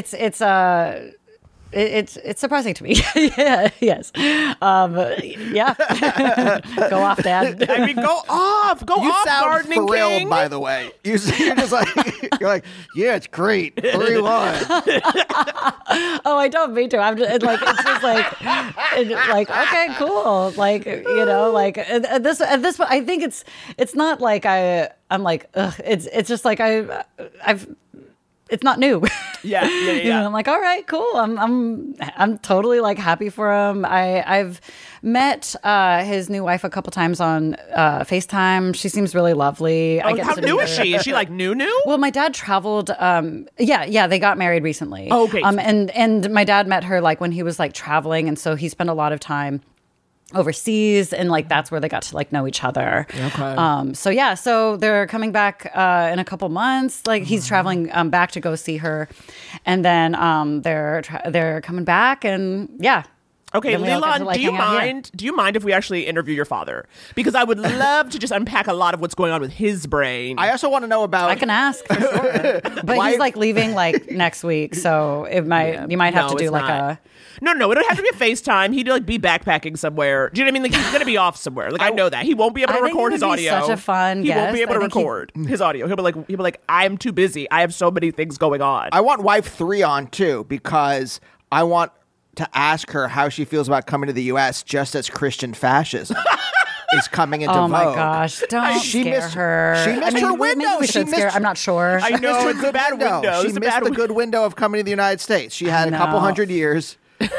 C: It's surprising to me. Yeah, yes. Yeah. Go off, Dad.
G: I mean, go off. Go
F: You
G: off,
F: sound
G: gardening
F: thrilled,
G: king.
F: by the way. You're just like, you're like, yeah, it's great. 3-1.
C: Oh, I don't mean to. I'm just like, it's just like, okay, cool. Like, like at this point, I think it's not like I'm like, ugh. It's just like I've it's not new.
G: Yeah.
C: You know, I'm like, all right, cool. I'm totally like happy for him. I've met his new wife a couple times on FaceTime. She seems really lovely.
G: Oh, how new is she? Is she like new?
C: Well, my dad traveled. Yeah, they got married recently.
G: Oh, okay.
C: And my dad met her like when he was like traveling, and so he spent a lot of time overseas, and like that's where they got to like know each other.
G: Okay.
C: So they're coming back in a couple months. Like he's traveling back to go see her, and then they're coming back, and yeah.
G: Okay,
C: Then we all get to,
G: Leland,
C: like,
G: do you
C: hang out here.
G: mind? Do you mind if we actually interview your father? Because I would love to just unpack a lot of what's going on with his brain.
F: I also want to know about.
C: I can ask for sure. But he's like leaving like next week, so you might have to do
G: it's
C: like
G: not.
C: a.
G: No, it don't have to be a FaceTime. He'd like be backpacking somewhere. Do you know what I mean? Like he's gonna be off somewhere. Like I know that he won't be able to
C: I think
G: record
C: it
G: his
C: would be
G: audio.
C: such a fun
G: He won't be
C: guest.
G: able to
C: I think he-
G: record his audio. He'll be like, I'm too busy. I have so many things going on.
F: I want wife 3 on too because I want to ask her how she feels about coming to the U.S. just as Christian fascism is coming into
C: Oh
F: vogue.
C: my gosh! Don't
F: She
C: scare
F: missed-
C: her.
F: she missed her
C: maybe
F: window.
C: we
F: She
C: should scare.
F: missed-
C: I'm not sure.
G: I know
F: Missed
G: it's
F: her
G: a bad
F: window.
G: window.
F: She
G: It's a
F: missed
G: bad
F: the good window of coming to the United States. She had a couple
C: No.
F: hundred years.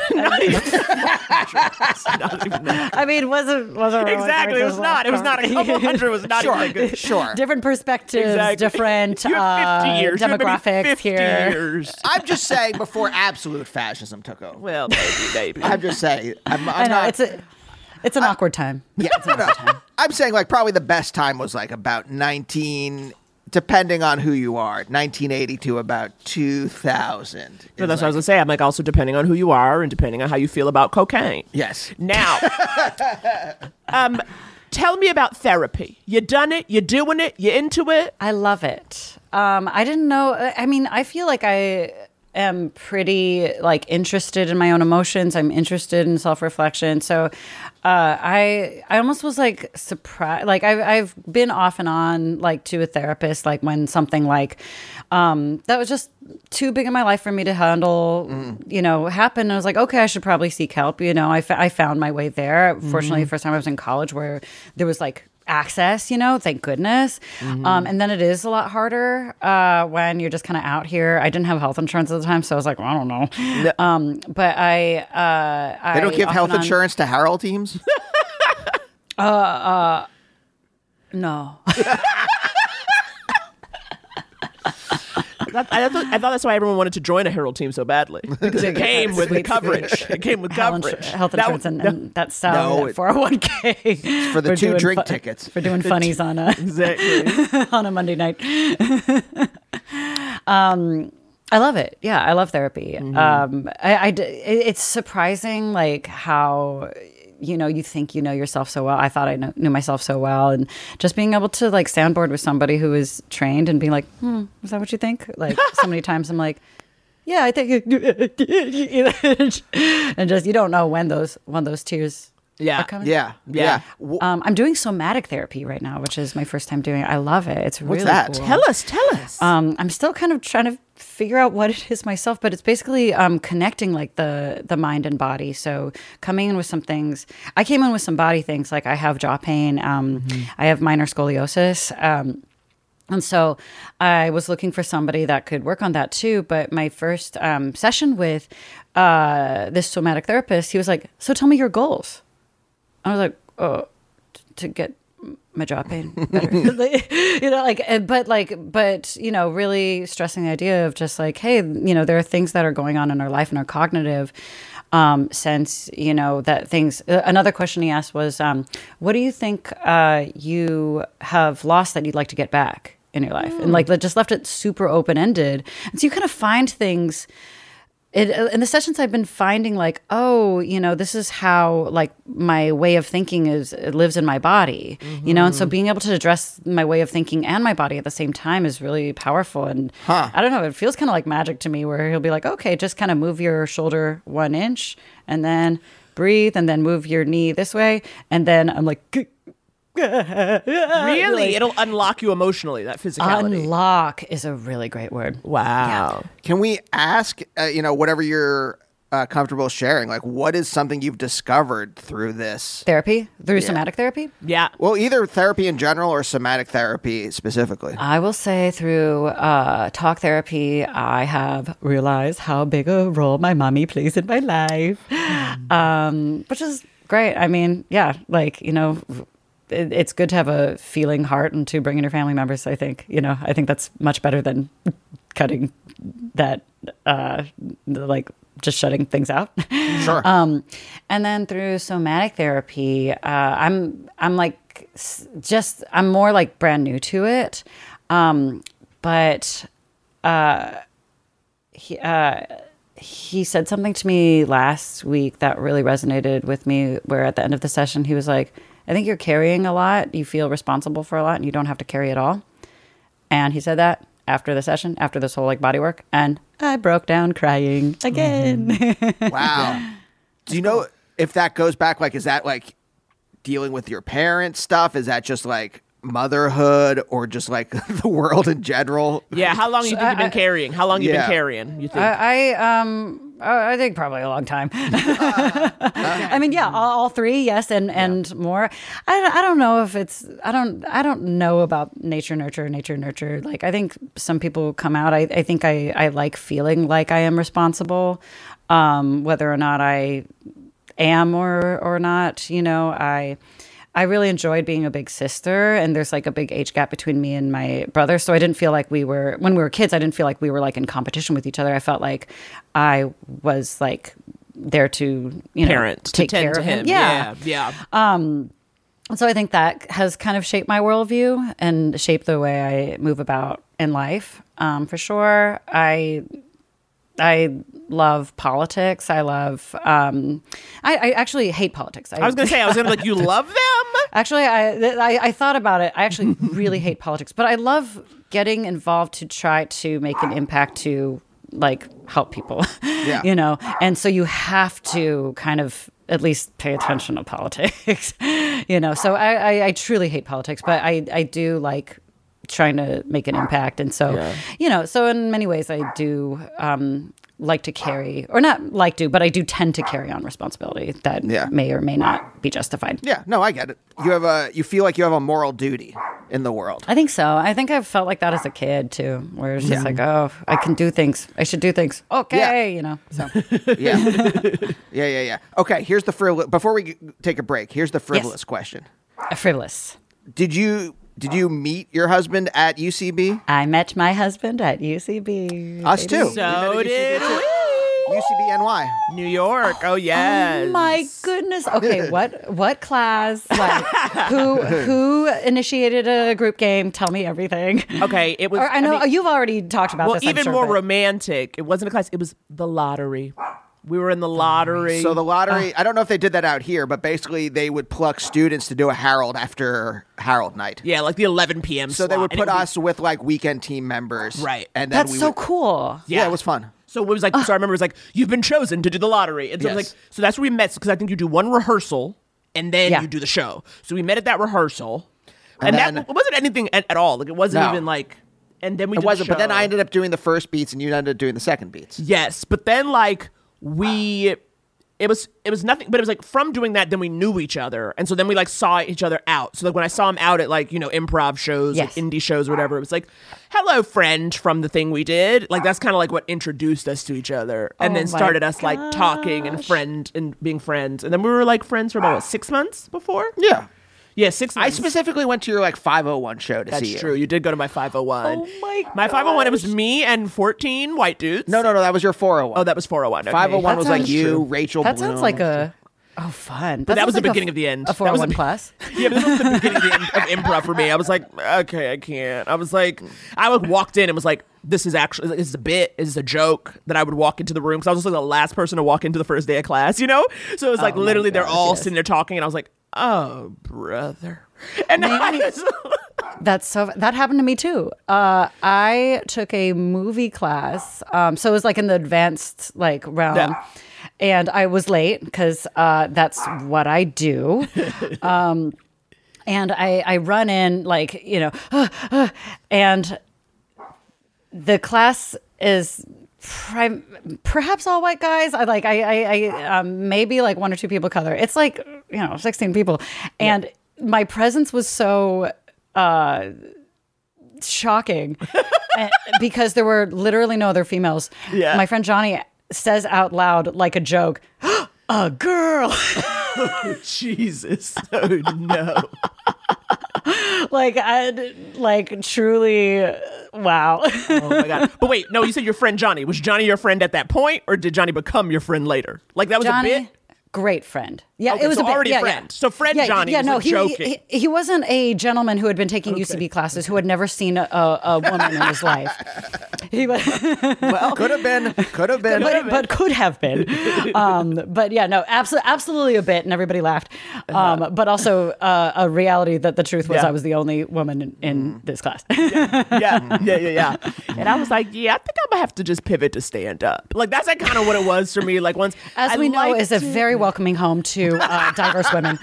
G: Not even that.
C: I mean, wasn't really
G: Exactly. It was not. It was not. A couple hundred. It was not
F: Sure,
G: even that good.
F: sure.
C: different perspectives,
G: Exactly.
C: different
G: You have 50 years. You have maybe
C: demographics
G: 50
C: here.
G: years.
F: I'm just saying before absolute fascism took over.
G: Well, maybe.
F: I'm just saying. I'm
C: I know
F: not.
C: it's an awkward time.
F: Yeah, no. I'm saying like probably the best time was like about 19, depending on who you are, 1980 to about 2000.
G: No, that's what I was gonna say. I'm like also depending on who you are and depending on how you feel about cocaine.
F: Yes.
G: Now, tell me about therapy. You done it? You doing it? You into it?
C: I love it. I didn't know. I mean, I feel like I am pretty like interested in my own emotions. I'm interested in self-reflection. So I almost was like surprised. Like I've been off and on like to a therapist, like when something like that was just too big in my life for me to handle, happened. And I was like, okay, I should probably seek help. I found my way there. Fortunately, the first time I was in college where there was like access, thank goodness. And then it is a lot harder when you're just kind of out here. I didn't have health insurance at the time, so I was like, well, I don't know. But
F: They don't give health insurance to Harold teams?
C: No.
G: I thought that's why everyone wanted to join a Herald team so badly because it came with the coverage. It came with coverage.
C: Health insurance and that salary,
F: No,
C: that 401k.
F: For the
C: We're
F: 2
C: doing
F: drink tickets.
C: For doing funnies on a
G: Exactly.
C: on a Monday night. I love it. Yeah, I love therapy. It's surprising, like how you think you know yourself so well. I thought I knew myself so well, and just being able to like soundboard with somebody who is trained and being like, is that what you think? Like so many times I'm like, yeah, I think, and just you don't know when those tears.
G: Yeah.
C: Are coming.
F: Yeah.
C: I'm doing somatic therapy right now, which is my first time doing it. I love it. It's really
F: that?
C: cool.
G: Tell us.
C: I'm still kind of trying to figure out what it is myself, but it's basically connecting like the mind and body. So coming in with some things. I came in with some body things, like I have jaw pain. I have minor scoliosis. And so I was looking for somebody that could work on that too. But my first session with this somatic therapist, he was like, so tell me your goals. I was like, oh, to get my jaw pain better. But really stressing the idea of just like, hey, there are things that are going on in our life and our cognitive sense, that things. Another question he asked was, what do you think you have lost that you'd like to get back in your life? And like, just left it super open-ended. And so you kind of find things. In the sessions I've been finding like, this is how like my way of thinking it lives in my body, and so being able to address my way of thinking and my body at the same time is really powerful. And I don't know, it feels kind of like magic to me where he'll be like, okay, just kind of move your shoulder 1 inch and then breathe and then move your knee this way. And then I'm like,
G: Really? It'll unlock you emotionally, that physicality.
C: unlock is a really great word.
G: Wow.
F: Can we ask, whatever your comfortable sharing, like what is something you've discovered through this?
C: Therapy? Through somatic therapy?
G: Yeah.
F: Well, either therapy in general or somatic therapy specifically.
C: I will say through talk therapy, I have realized how big a role my mommy plays in my life, which is great. I mean, yeah, like, you know, it's good to have a feeling heart and to bring in your family members. I think, you know, I think that's much better than cutting that, like just shutting things out.
F: Sure.
C: And then through somatic therapy, I'm more like brand new to it. But he said something to me last week that really resonated with me, where at the end of the session, he was like, I think you're carrying a lot. You feel responsible for a lot and you don't have to carry it all. And he said that after the session, after this whole like body work. And I broke down crying again.
F: Wow. Do you know if that goes back, like, is that like dealing with your parents stuff? Is that just like motherhood or just like the world in general?
G: Yeah. How long you think you've been carrying? How long you been
F: Yeah.
G: carrying? You think?
C: I think probably a long time. I mean, yeah, all three, yes, and more. I don't know if it's I don't know about nature nurture. Like, I think some people come out. I think I like feeling like I am responsible, whether or not I am or not. You know, I really enjoyed being a big sister, and there's like a big age gap between me and my brother. So I didn't feel like when we were kids, I didn't feel like we were like in competition with each other. I felt like I was like there to, you know,
G: Parent to
C: take
G: tend
C: care
G: to
C: of
G: him.
C: him. Yeah.
G: Yeah.
C: So I think that has kind of shaped my worldview and shaped the way I move about in life. For sure. I love politics. I love. I actually hate politics.
G: I was gonna say, like, you love them?
C: Actually, I thought about it. I actually really hate politics, but I love getting involved to try to make an impact to like help people.
F: Yeah.
C: You know, and so you have to kind of at least pay attention to politics. You know, so I truly hate politics, but I do like trying to make an impact, and so you know, so in many ways I do like to carry, or not like to, but I do tend to carry on responsibility that may or may not be justified.
F: Yeah, no, I get it. You feel like you have a moral duty in the world.
C: I think so. I think I've felt like that as a kid too, where it's just like, oh, I can do things. I should do things. Okay, you know. So
F: Yeah. Okay, here's the frivolous. Before we take a break, here's the frivolous question.
C: a frivolous.
F: Did you meet your husband at UCB?
C: I met my husband at UCB.
F: Us too.
G: So did we.
F: UCB NY.
G: New York. Oh yes.
C: Oh my goodness. Okay, what class? Like who initiated a group game? Tell me everything.
G: Okay, it was.
C: Or I know you've already talked about this. I'm
G: even
C: sure,
G: more
C: but-
G: romantic. It wasn't a class. It was the lottery. We were in the lottery.
F: So the lottery, I don't know if they did that out here, but basically they would pluck students to do a Harold after Harold night.
G: Yeah, like the 11 p.m.
F: So they
G: slot.
F: would
G: And
F: put
G: it would
F: us with like weekend team members.
G: Right.
F: And then
C: That's
F: we
C: so
F: would,
C: cool.
F: Yeah, it was fun.
G: So it was like, so I remember it was like, you've been chosen to do the lottery. And so it was
F: Yes.
G: like, so that's where we met, because I think you do one rehearsal and then
C: Yeah.
G: you do the show. So we met at that rehearsal.
F: And
G: And
F: then-
G: that wasn't anything at all. Like, it wasn't
F: No.
G: even like, and then we
F: It
G: did
F: wasn't,
G: the
F: but then
G: show.
F: I ended up doing the first beats and you ended up doing the second beats.
G: Yes, but then like it was nothing, but it was like from doing that, then we knew each other, and so then we like saw each other out. So like when I saw him out at like, you know, improv shows,
C: Yes.
G: like indie shows or whatever, it was like, hello friend from the thing we did. Like that's kind of like what introduced us to each other, and
C: Oh
G: then
C: my
G: started us like talking and being friends, and then we were like friends for about what, 6 months before. Yeah, 6
F: I
G: months.
F: specifically went to your like 501 show to see
G: That's
F: you.
G: true. You did go to my 501.
C: Oh my
G: My 501. It was me and 14 white dudes.
F: No, that was your 401.
G: Oh, that was 401. Okay.
F: 501 was
C: That
F: like
C: sounds
F: you,
C: true.
F: Rachel
C: That
F: Bloom.
C: sounds like a fun.
G: But that was
C: sounds
G: the
C: like
G: beginning of the end.
C: A
G: That was
C: 401
G: the-
C: class.
G: Yeah, but this was the beginning of the end of improv for me. I was like, okay, I can't. I was like, I like walked in and was like, this is a bit, this is a joke that I would walk into the room, because I was also the last person to walk into the first day of class, you know? So it was like
C: Oh my
G: literally they're
C: gosh,
G: all
C: yes.
G: sitting there talking, and I was like, oh, brother. And I was,
C: That happened to me too. I took a movie class, so it was like in the advanced like realm,
G: Yeah.
C: and I was late because that's what I do. And I run in and the class is perhaps all white guys. I maybe like one or two people of color. It's like 16 people, and my presence was so shocking because there were literally no other females.
G: Yeah.
C: My friend Johnny says out loud like a joke, "A girl."
G: Jesus. Oh, no.
C: like truly, wow.
G: Oh my God. But wait, no, you said your friend Johnny. Was Johnny your friend at that point, or did Johnny become your friend later? Like that was
C: Johnny,
G: a bit?
C: great friend. Yeah,
G: Okay,
C: it was
G: so
C: a bit,
G: already
C: yeah,
G: friend.
C: Yeah.
G: So friend Johnny was like joking.
C: He wasn't a gentleman who had been taking UCB classes, who had never seen a woman in his life. He was,
F: Well, could have been.
C: but could have been. But yeah, no, absolutely a bit, and everybody laughed. But also a reality that the truth was
G: Yeah.
C: I was the only woman in this class.
G: Yeah. And I was like, yeah, I think I'm gonna have to just pivot to stand up. Like that's like kind of what it was for me. Like once,
C: As we know, is a very welcoming home to diverse women.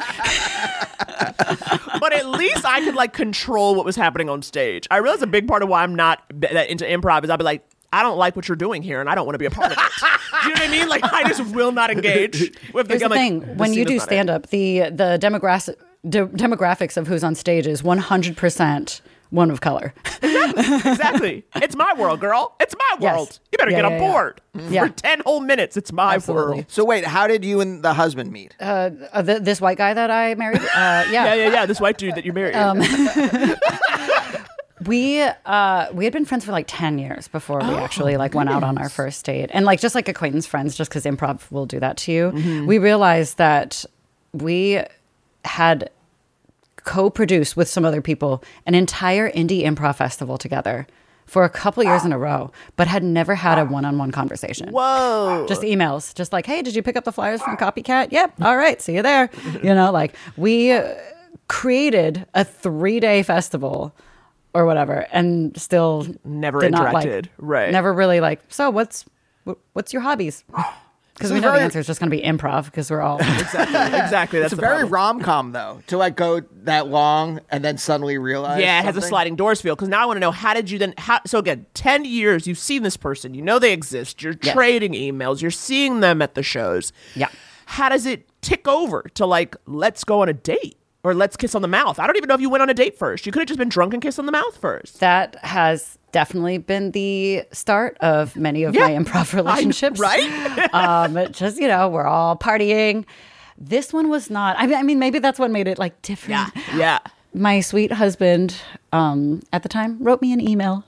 G: but at least I could like control what was happening on stage. I realized a big part of why I'm not that into improv is I'll be like, I don't like what you're doing here, and I don't want to be a part of it. You know what I mean? Like I just will not engage with
C: Here's the thing:
G: this
C: when you
G: scene
C: do
G: is not it.
C: stand up, the demographics of who's on stage is 100% one of color.
G: Exactly. It's my world, girl. It's my
C: Yes.
G: world. You better
C: Yeah,
G: get on
C: yeah, yeah.
G: board.
C: Yeah.
G: For 10 whole minutes, it's my
C: Absolutely.
G: world.
F: So wait, how did you and the husband meet?
C: This white guy that I married,
G: Yeah. This white dude that you married.
C: we had been friends for like 10 years before we actually like went out on our first date, and like just like acquaintance friends, just because improv will do that to you.
G: Mm-hmm.
C: We realized that we had co-produced with some other people an entire indie improv festival together for a couple years in a row, but had never had a one-on-one conversation.
G: Whoa.
C: Just emails, just like, hey, did you pick up the flyers from Copycat? Yep. All right, see you there. Like we created a 3-day festival or whatever, and still
G: Never
C: did not,
G: interacted. Right.
C: Never really like. So what's your hobbies? Because we know
F: very-
C: the answer is just going to be improv, because we're all.
G: Exactly. That's
F: It's
G: the
F: very
G: problem.
F: rom-com though, to like go that long and then suddenly realize.
G: Yeah, it has a
F: something.
G: sliding doors feel. Because now I want to know, how did you then? So again, 10 years, you've seen this person, you know they exist, you're
C: Yes.
G: trading emails, you're seeing them at the shows.
C: Yeah.
G: How does it tick over to like, let's go on a date or let's kiss on the mouth? I don't even know if you went on a date first. You could have just been drunk and kissed on the mouth first.
C: That has definitely been the start of many of my improv relationships.
G: Right?
C: Just, we're all partying. This one was not. I mean, maybe that's what made it like different.
G: Yeah.
C: My sweet husband at the time wrote me an email.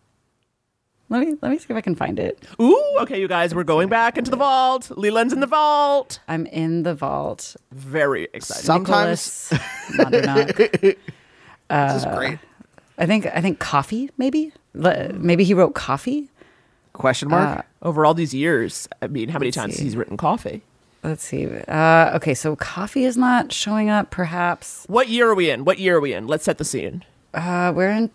C: Let me see if I can find it.
G: Ooh, okay, you guys, we're going back into the vault. Leland's in the vault.
C: I'm in the vault.
G: Very excited.
F: Sometimes
C: Nicholas Mondernock.
F: this is great.
C: I think coffee, maybe? Maybe he wrote coffee?
F: Question mark.
G: Over all these years, I mean, how many times
C: see.
G: he's written coffee?
C: Let's see. Okay, so coffee is not showing up, perhaps.
G: What year are we in? Let's set the scene.
C: We're in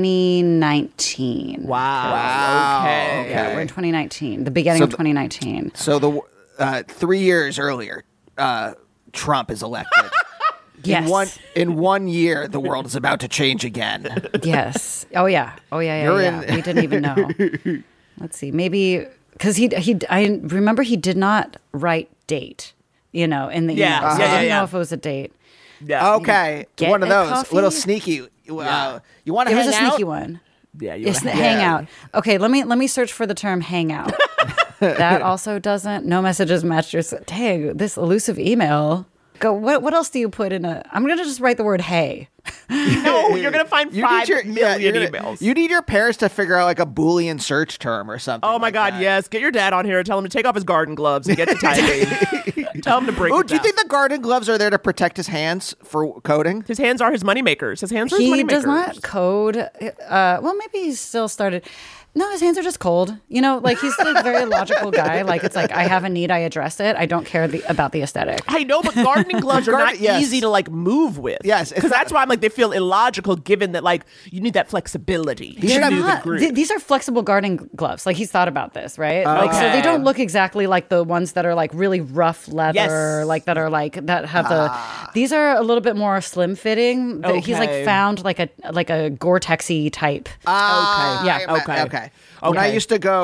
C: 2019.
G: Wow. Okay.
C: Yeah, we're in 2019, the beginning of 2019.
F: So the 3 years earlier, Trump is elected.
C: Yes.
F: In one year, the world is about to change again.
C: Yes. Oh yeah.
F: You're
C: Yeah.
F: in-
C: We didn't even know. Let's see. Maybe because I remember he did not write date. In the email.
G: Yeah.
C: So
G: Yeah,
C: I didn't
G: yeah.
C: know if it was a date.
G: Yeah.
F: Okay,
C: Get
F: one of
C: a
F: those
C: coffee?
F: little sneaky. You want to
C: It
F: hang
C: was a
F: out?
C: sneaky one.
G: Yeah. You
C: It's
G: wanna
C: hang out. Okay, let me search for the term hangout. That also doesn't. No messages match your. Dang, this elusive email. Go. What else do you put in a? I'm gonna just write the word hey.
G: No, you're gonna find
F: You
G: 5
F: need
G: million
F: you're
G: emails.
F: You need your parents to figure out like a Boolean search term or something.
G: Oh my
F: like
G: God!
F: that.
G: Yes, get your dad on here and tell him to take off his garden gloves and get to typing. Tell him to break.
F: Oh,
G: it
F: do you
G: down.
F: think the garden gloves are there to protect his hands for coding?
G: His hands are his moneymakers? His hands are his
C: He
G: moneymakers.
C: does not code. Well, maybe he's still started. No, his hands are just cold. Like he's a very logical guy. Like it's like I have a need, I address it. I don't care about the aesthetic.
G: I know, but gardening gloves are not
F: Yes.
G: easy to like move with.
F: Yes, it's
G: because
F: not-
G: that's why I'm like they feel illogical, given that like you need that flexibility.
C: They're
G: to do
C: not.
G: the grip.
C: These are flexible gardening gloves. Like he's thought about this, right? Like so
G: Okay.
C: they don't look exactly like the ones that are like really rough leather,
G: Yes.
C: like that are like that have the. These are a little bit more slim fitting. He's like
G: Okay.
C: found like a Gore-Texy type.
F: Ah,
C: Yeah.
F: okay.
G: Okay.
F: When I
G: Okay.
F: used to go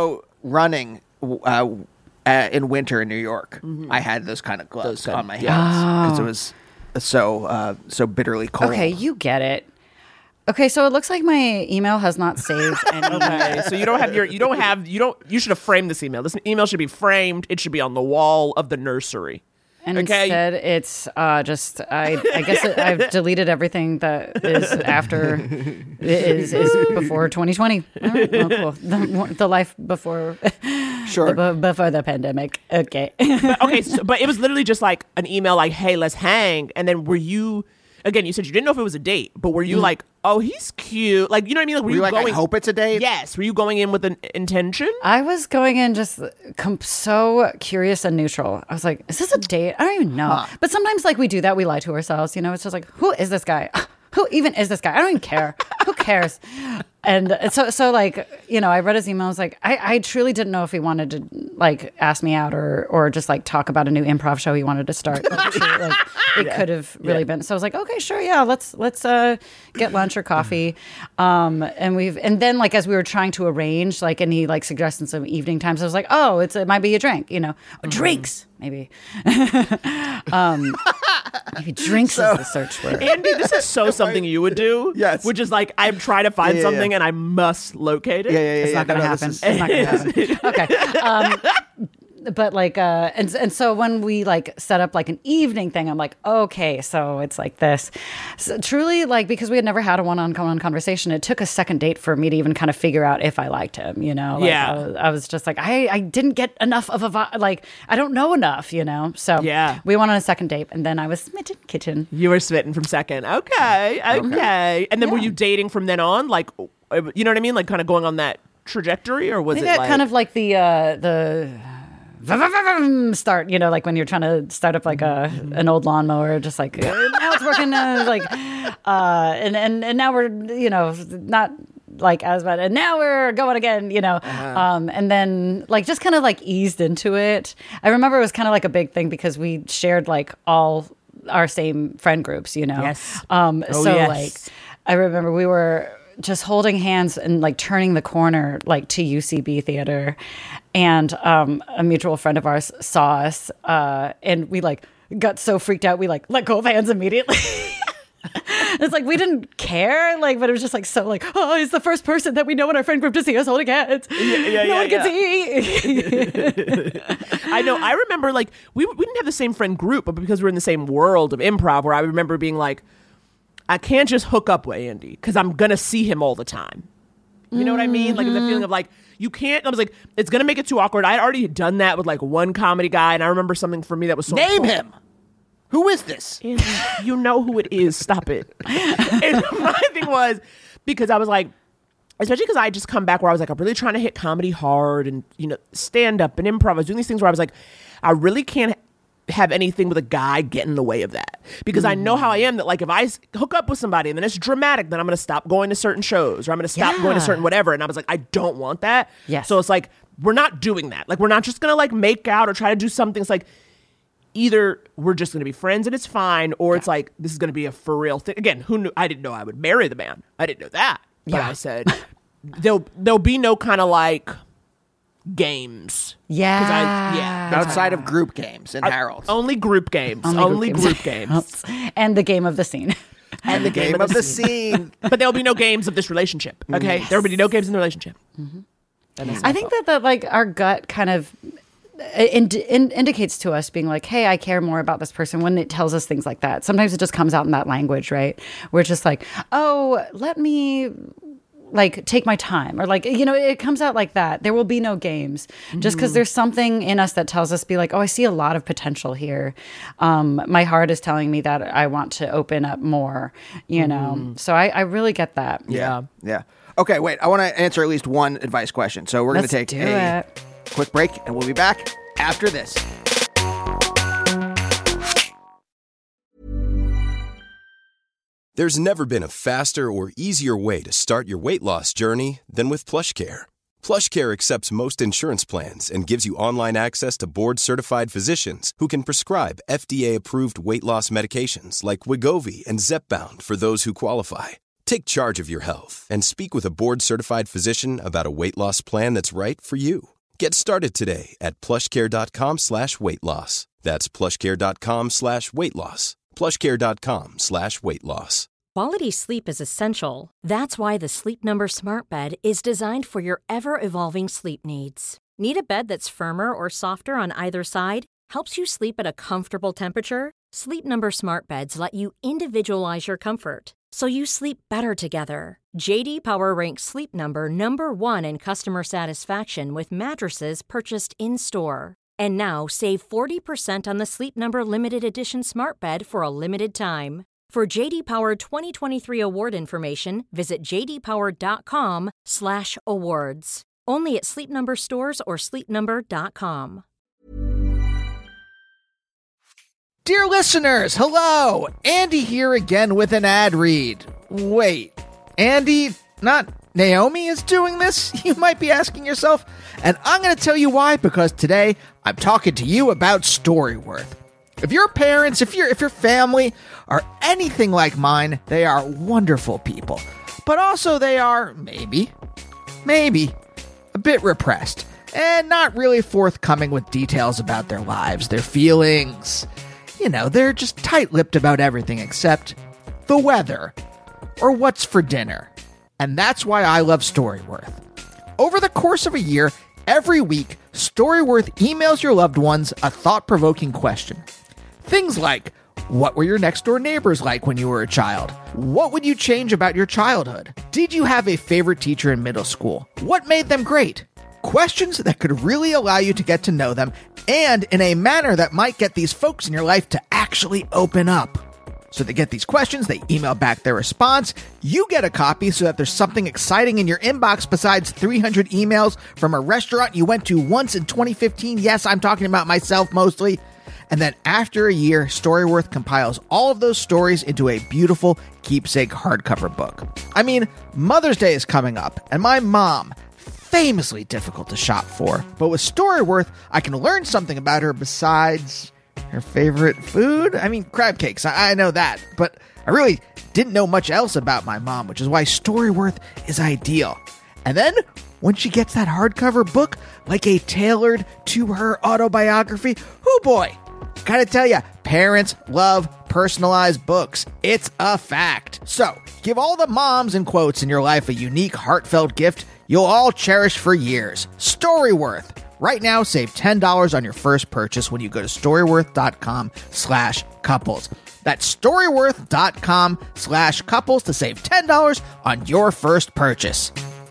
F: running in winter in New York, I had those kind of gloves on my hands because it was so bitterly cold.
C: Okay, you get it. Okay, so it looks like my email has not saved any.
G: Okay, so you should have framed this email. This email should be framed. It should be on the wall of the nursery.
C: And
G: okay.
C: instead, it's just I guess I've deleted everything that is after is before 2020. All right, well, cool. The life before before the pandemic. Okay.
G: But it was literally just like an email, like, "Hey, let's hang." And then were you? Again, you said you didn't know if it was a date, but were you like, "Oh, he's cute"? Like, you know what I mean? Like, were you
F: like,
G: going?
F: I hope it's a date.
G: Yes. Were you going in with an intention?
C: I was going in just so curious and neutral. I was like, "Is this a date?" I don't even know. But sometimes, like, we do that. We lie to ourselves. You know, it's just like, "Who is this guy? Who even is this guy? I don't even care. Who cares?" And so like, you know, I read his email. I was like, I truly didn't know if he wanted to like ask me out or just like talk about a new improv show he wanted to start. Like, it could have really been. So I was like, okay, sure, yeah, let's get lunch or coffee. And then like as we were trying to arrange, like, and he like suggested some evening times. I was like, oh, it might be a drink, you know, drinks maybe. Maybe drinks is the search word.
G: Andy, this is something you would do.
F: Yes.
G: Which is like, I'm trying to find something and I must locate it.
C: It's not going to happen. It's not going to happen. Okay. But like, and so when we like set up like an evening thing, I'm like, okay, so it's like this. So truly, like, because we had never had a one-on-one conversation, it took a second date for me to even kind of figure out if I liked him, you know? Like, I was just like, I didn't get enough of a vibe. Like, I don't know enough, you know? So we went on a second date, and then I was smitten kitten.
G: You were smitten from second. Okay. And then were you dating from then on? Like, you know what I mean? Like, kind of going on that trajectory, or was it like...
C: kind of like the start, you know, like when you're trying to start up like an old lawnmower, just like now it's working, and now we're, you know, not like as bad, and now we're going again, you know, and then like just kind of like eased into it. I remember it was kind of like a big thing because we shared like all our same friend groups, you know.
G: Yes.
C: Like I remember we were just holding hands and like turning the corner like to UCB theater, and a mutual friend of ours saw us, and we like got so freaked out we like let go of hands immediately. It's like we didn't care, like, but it was just like so like, oh, he's the first person that we know in our friend group to see us holding hands. No one can see.
G: I know. I remember like we didn't have the same friend group, but because we're in the same world of improv, where I remember being like, I can't just hook up with Andy because I'm going to see him all the time. You know what I mean? Like the feeling of like, you can't, I was like, it's going to make it too awkward. I had already done that with like one comedy guy, and I remember something for me that was so...
F: Name him! Who is this?
G: Andy, you know who it is. Stop it. And my thing was, because I was like, especially because I just come back where I was like, I'm really trying to hit comedy hard and, you know, stand up and improv. I was doing these things where I was like, I really can't have anything with a guy get in the way of that, because I know how I am, that like if I hook up with somebody and then it's dramatic, then I'm going to stop going to certain shows, or I'm going to stop going to certain whatever. And I was like, I don't want that.
C: Yes.
G: So it's like, we're not doing that. Like, we're not just going to like make out or try to do something. It's like, either we're just going to be friends and it's fine, or it's like, this is going to be a for real thing. Again, who knew? I didn't know I would marry the man. I didn't know that. But I said, there'll be no kind of like games.
F: Outside of group games in Harold's.
G: Only group games. Only group games.
C: And the game of the scene.
F: And the game of the scene.
G: But there'll be no games of this relationship. Okay? Yes. There will be no games in the relationship.
C: I think that like our gut kind of indicates to us being like, hey, I care more about this person when it tells us things like that. Sometimes it just comes out in that language, right? Where it's just like, oh, let me like take my time, or like, you know, it comes out like that. There will be no games, just because there's something in us that tells us, be like, oh, I see a lot of potential here. My heart is telling me that I want to open up more, you know? So I really get that.
F: Yeah. Okay, wait, I want to answer at least one advice question. So we're going to take a quick break, and we'll be back after this.
H: There's never been a faster or easier way to start your weight loss journey than with PlushCare. PlushCare accepts most insurance plans and gives you online access to board-certified physicians who can prescribe FDA-approved weight loss medications like Wegovy and Zepbound for those who qualify. Take charge of your health and speak with a board-certified physician about a weight loss plan that's right for you. Get started today at plushcare.com/weight loss. That's plushcare.com/weight loss. plushcare.com/weight loss.
A: Quality sleep is essential. That's why the Sleep Number Smart Bed is designed for your ever-evolving sleep needs. Need a bed that's firmer or softer on either side? Helps you sleep at a comfortable temperature? Sleep Number Smart Beds let you individualize your comfort, so you sleep better together. J.D. Power ranks Sleep Number #1 in customer satisfaction with mattresses purchased in-store. And now, save 40% on the Sleep Number Limited Edition Smart Bed for a limited time. For J.D. Power 2023 award information, visit jdpower.com/awards. Only at Sleep Number stores or sleepnumber.com.
F: Dear listeners, hello! Andy here again with an ad read. Wait, Andy, not Naomi, is doing this? You might be asking yourself. And I'm going to tell you why, because today I'm talking to you about Storyworth. If your parents, if your family are anything like mine, they are wonderful people. But also they are, maybe, a bit repressed and not really forthcoming with details about their lives, their feelings. You know, they're just tight-lipped about everything except the weather or what's for dinner. And that's why I love Storyworth. Over the course of a year, every week, Storyworth emails your loved ones a thought-provoking question. Things like, what were your next-door neighbors like when you were a child? What would you change about your childhood? Did you have a favorite teacher in middle school? What made them great? Questions that could really allow you to get to know them, and in a manner that might get these folks in your life to actually open up. So they get these questions, they email back their response, you get a copy so that there's something exciting in your inbox besides 300 emails from a restaurant you went to once in 2015. Yes, I'm talking about myself mostly. And then after a year, Storyworth compiles all of those stories into a beautiful keepsake hardcover book. I mean, Mother's Day is coming up, and my mom, famously difficult to shop for. But with Storyworth, I can learn something about her besides her favorite food. I mean, crab cakes, I know that. But I really didn't know much else about my mom, which is why Storyworth is ideal. And then, when she gets that hardcover book, like a tailored to her autobiography, hoo boy! Gotta tell ya, parents love personalized books. It's a fact. So, give all the moms in quotes in your life a unique, heartfelt gift you'll all cherish for years. Storyworth. Right now, save $10 on your first purchase when you go to storyworth.com/couples. That's storyworth.com/couples to save $10 on your first purchase.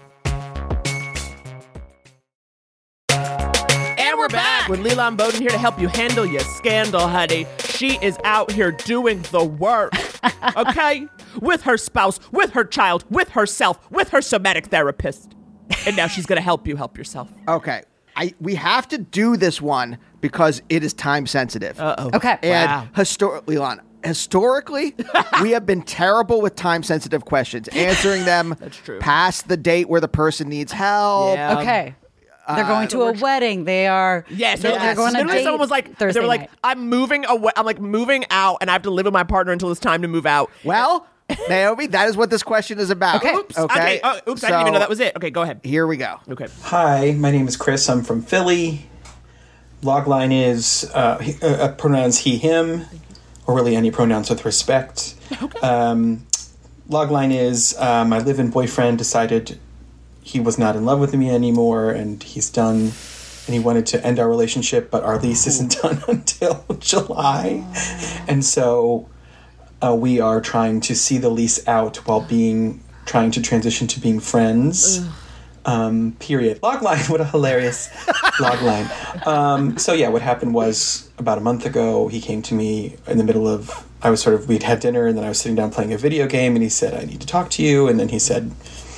G: And we're back with Leland Bowden here to help you handle your scandal, honey. She is out here doing the work, okay? With her spouse, with her child, with herself, with her somatic therapist. And now she's going to help you help yourself.
F: Okay. We have to do this one because it is time sensitive.
G: Uh-oh.
C: Okay.
F: And historically, we have been terrible with time sensitive questions, answering them
G: That's true.
F: past the date where the person needs help.
G: Yeah.
C: Okay. They're going to a wedding. They are.
G: Yes,
C: They're going on a date.
G: Someone was like,
C: Thursday
G: they were like,
C: night.
G: I'm moving away. I'm like moving out, and I have to live with my partner until it's time to move out.
F: Well, Naomi, that is what this question is about.
C: Okay.
G: Oops. Okay. I didn't even know that was it. Okay, go ahead.
F: Here we go.
G: Okay.
I: Hi, my name is Chris. I'm from Philly. Logline is pronouns he, him, or really any pronouns with respect.
G: Okay.
I: Logline is my live-in boyfriend decided he was not in love with me anymore, and he's done, and he wanted to end our relationship, but our lease isn't done until July. And so we are trying to see the lease out while trying to transition to being friends. Period. Logline, what a hilarious logline. So yeah, what happened was about a month ago, he came to me in the middle of, we'd had dinner, and then I was sitting down playing a video game, and he said, I need to talk to you. And then he said,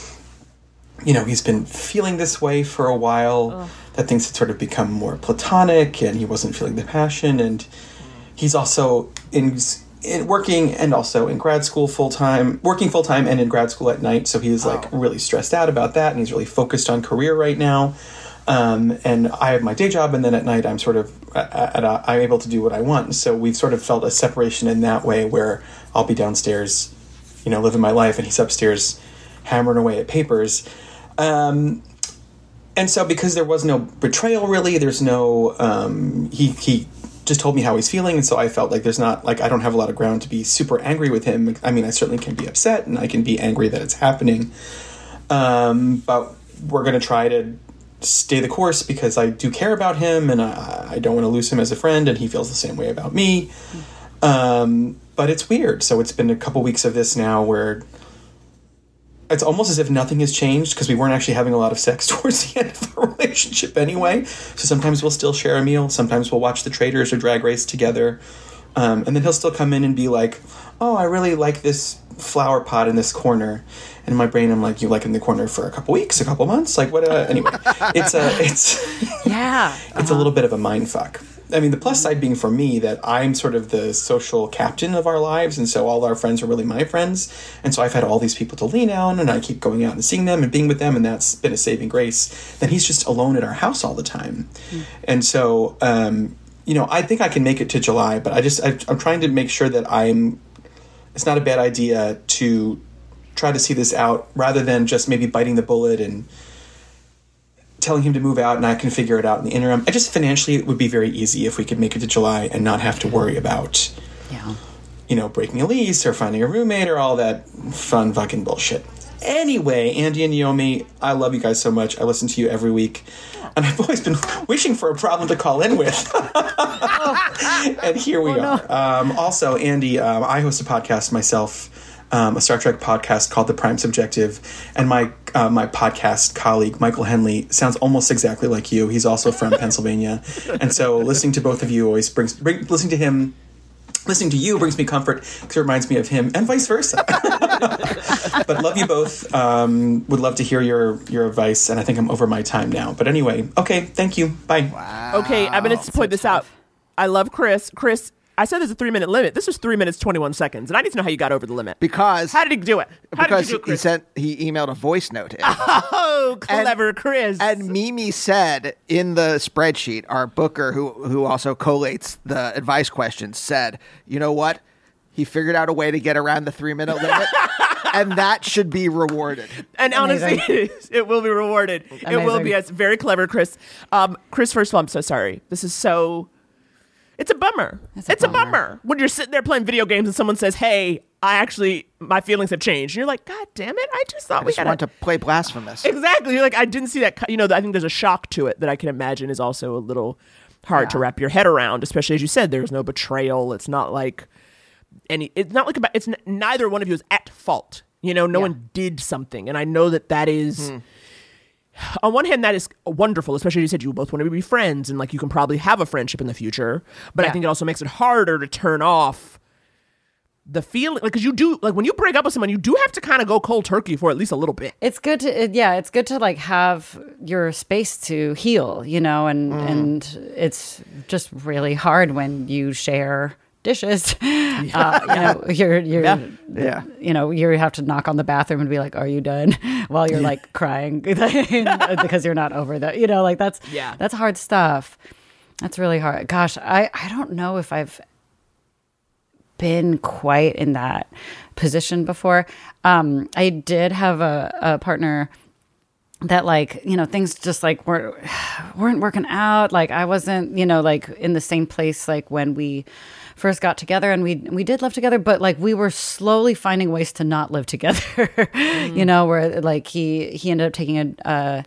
I: he's been feeling this way for a while, that things had sort of become more platonic, and he wasn't feeling the passion. And he's also working and also in grad school working full-time and in grad school at night. So he was really stressed out about that, and he's really focused on career right now. And I have my day job, and then at night I'm sort of I'm able to do what I want. And so we've sort of felt a separation in that way, where I'll be downstairs, living my life, and he's upstairs hammering away at papers. And so because there was no betrayal, really, there's no, he just told me how he's feeling. And so I felt like there's not, like, I don't have a lot of ground to be super angry with him. I mean, I certainly can be upset and I can be angry that it's happening. But we're going to try to stay the course because I do care about him and I don't want to lose him as a friend. And he feels the same way about me. But it's weird. So it's been a couple weeks of this now where it's almost as if nothing has changed because we weren't actually having a lot of sex towards the end of our relationship anyway. So sometimes we'll still share a meal. Sometimes we'll watch The Traitors or Drag Race together. And then he'll still come in and be like, oh, I really like this flower pot in this corner. And in my brain, I'm like, you like it in the corner for a couple weeks, a couple months? Like, what? Anyway, it's a little bit of a mind fuck. I mean, the plus side being for me that I'm sort of the social captain of our lives, and so all our friends are really my friends, and so I've had all these people to lean on, and I keep going out and seeing them and being with them, and that's been a saving grace. Then he's just alone at our house all the time. And so, I think I can make it to July, but I'm trying to make sure that it's not a bad idea to try to see this out rather than just maybe biting the bullet and telling him to move out and I can figure it out in the interim. Financially, it would be very easy if we could make it to July and not have to worry about, breaking a lease or finding a roommate or all that fun fucking bullshit. Anyway, Andy and Naomi, I love you guys so much. I listen to you every week. And I've always been wishing for a problem to call in with. And here we are. No. Also, Andy, I host a podcast myself, a Star Trek podcast called The Prime Subjective, and my podcast colleague Michael Henley sounds almost exactly like you. He's also from Pennsylvania, and so listening to both of you always listening to you brings me comfort because it reminds me of him, and vice versa. But love you both. Would love to hear your advice, and I think I'm over my time now. But anyway, okay, thank you. Bye.
G: Wow. Okay, I'm going to point this out. I love Chris. Chris, I said there's a 3-minute limit. This was 3 minutes, 21 seconds. And I need to know how you got over the limit.
F: Because...
G: How did he do it?
F: He emailed a voice note in.
G: Oh, clever Chris.
F: And Mimi said in the spreadsheet, our booker, who also collates the advice questions, said, you know what? He figured out a way to get around the 3-minute limit. And that should be rewarded.
G: And honestly, it will be rewarded. Amazing. It will be. It's very clever, Chris. Chris, first of all, I'm so sorry. This is so... It's a bummer. It's a bummer when you're sitting there playing video games and someone says, hey, my feelings have changed. And you're like, God damn it. I just thought we had
F: want to play Blasphemous.
G: Exactly. You're like, I didn't see that. I think there's a shock to it that I can imagine is also a little hard to wrap your head around, especially as you said, there's no betrayal. It's not like neither one of you is at fault. No one did something. And I know that is... On one hand, that is wonderful, especially as you said, you both want to be friends and you can probably have a friendship in the future. But I think it also makes it harder to turn off the feeling, because you do, when you break up with someone, you do have to kind of go cold turkey for at least a little bit.
C: It's good to have your space to heal, and it's just really hard when you share dishes. You have to knock on the bathroom and be like, are you done? While you're crying because you're not over that. That's hard stuff. That's really hard. Gosh, I don't know if I've been quite in that position before. I did have a partner that things just weren't working out. I wasn't, in the same place when we first got together, and we did live together, but we were slowly finding ways to not live together. Where he ended up taking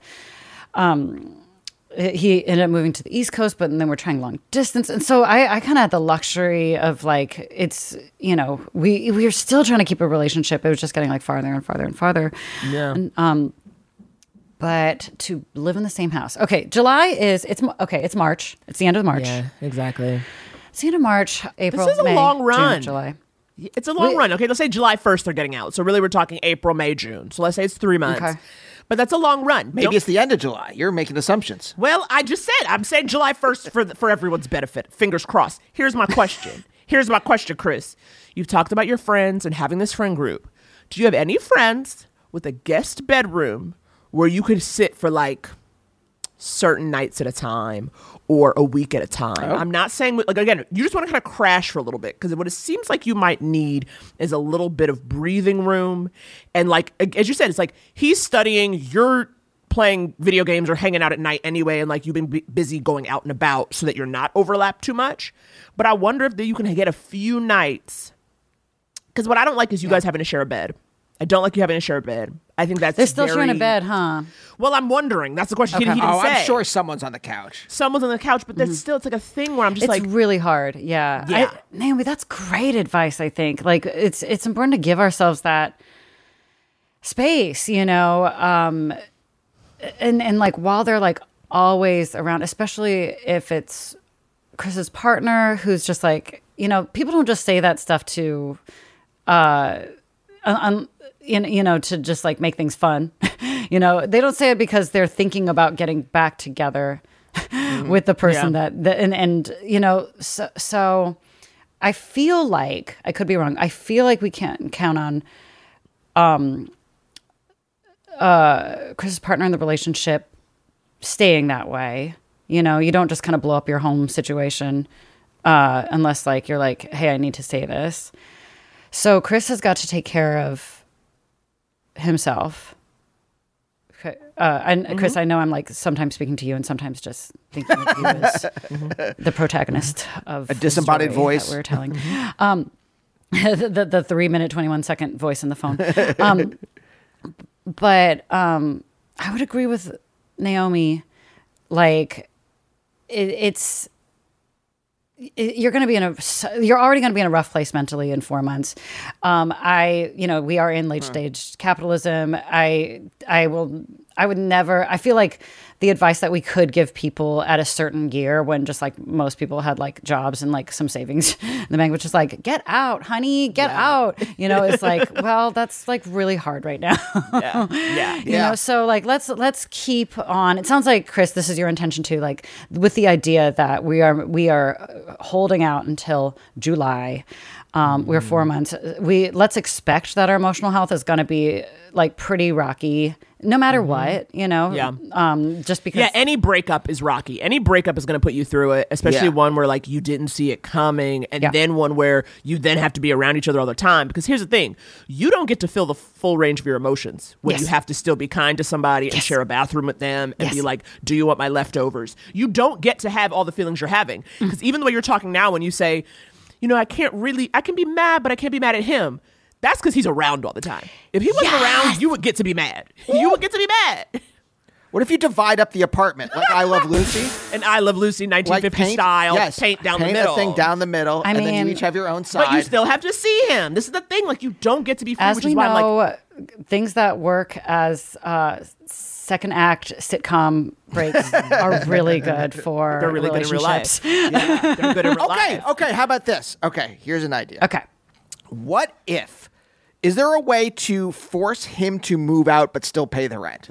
C: he ended up moving to the East Coast, but then we're trying long distance. And so I kind of had the luxury of it's, we were still trying to keep a relationship. It was just getting farther and farther and farther.
G: Yeah.
C: And, but to live in the same house. Okay. July it's March. It's the end of March.
G: Yeah, exactly.
C: It's the end of March, April,
G: This is a
C: May,
G: long run.
C: June, July.
G: It's a long run. Okay, let's say July 1st they're getting out. So really we're talking April, May, June. So let's say it's 3 months. Okay. But that's a long run.
F: Maybe it's the end of July. You're making assumptions.
G: Well, I'm saying July 1st for everyone's benefit. Fingers crossed. Here's my question. Chris. You've talked about your friends and having this friend group. Do you have any friends with a guest bedroom where you could sit for certain nights at a time or a week at a time? Oh. I'm not saying, again, you just want to kind of crash for a little bit, because what it seems like you might need is a little bit of breathing room. And as you said, it's he's studying, you're playing video games or hanging out at night anyway, and like you've been busy going out and about so that you're not overlapped too much. But I wonder if you can get a few nights. Because what I don't like is you guys having to share a bed. I don't like you having to share a bed. I think that's
C: They're still sharing a bed, huh?
G: Well, I'm wondering. That's the question.
C: Okay.
G: He didn't say.
F: I'm sure someone's on the couch.
G: Someone's on the couch, but that's still, it's like a thing where I'm just
C: It's
G: like...
C: really hard. Yeah. Naomi, that's great advice, I think. Like, it's important to give ourselves that space, you know? And like, while they're like always around, especially if it's Chris's partner who's just like, you know, people don't just say that stuff to... you know, to just like make things fun. You know, they don't say it because they're thinking about getting back together with the person and you know, so I feel like, I could be wrong, I feel like we can't count on Chris's partner in the relationship staying that way. You know, you don't just kind of blow up your home situation unless like you're like, hey, I need to say this. So Chris has got to take care of himself. Okay. And Chris, I know I'm like sometimes speaking to you and sometimes just thinking of you as the protagonist of
F: a disembodied voice
C: that we're telling. The 3-minute 21-second voice in the phone. But I would agree with Naomi. Like it's. You're already going to be in a rough place mentally in 4 months. We are in late stage capitalism. I feel like the advice that we could give people at a certain year when just like most people had like jobs and like some savings in the bank, which is like, get out, honey, get out. You know, it's like, well, that's like really hard right now. You know, so like, let's keep on. It sounds like, Chris, this is your intention too, like with the idea that we are holding out until July. We're 4 months. Let's expect that our emotional health is going to be like pretty rocky, no matter what, you know. Just because.
G: Any breakup is rocky. Any breakup is going to put you through it, especially one where like you didn't see it coming, and then one where you then have to be around each other all the time. Because here's the thing: you don't get to feel the full range of your emotions when you have to still be kind to somebody and share a bathroom with them and be like, "Do you want my leftovers?" You don't get to have all the feelings you're having, because even the way you're talking now, when you say, you know, I can be mad, but I can't be mad at him. That's because he's around all the time. If he wasn't around, you would get to be mad. You would get to be mad.
F: What if you divide up the apartment like I Love Lucy?
G: And I Love Lucy 1950 style, paint down the middle.
F: Paint a thing down the middle, and then you each have your own side.
G: But you still have to see him. This is the thing. Like, you don't get to be free, which is why I'm like...
C: things that work as second act sitcom breaks are really good for
G: They're really good in real life.
C: Yeah,
G: they're good in real life.
F: Okay, how about this? Okay, here's an idea.
C: Okay.
F: What if, is there a way to force him to move out but still pay the rent?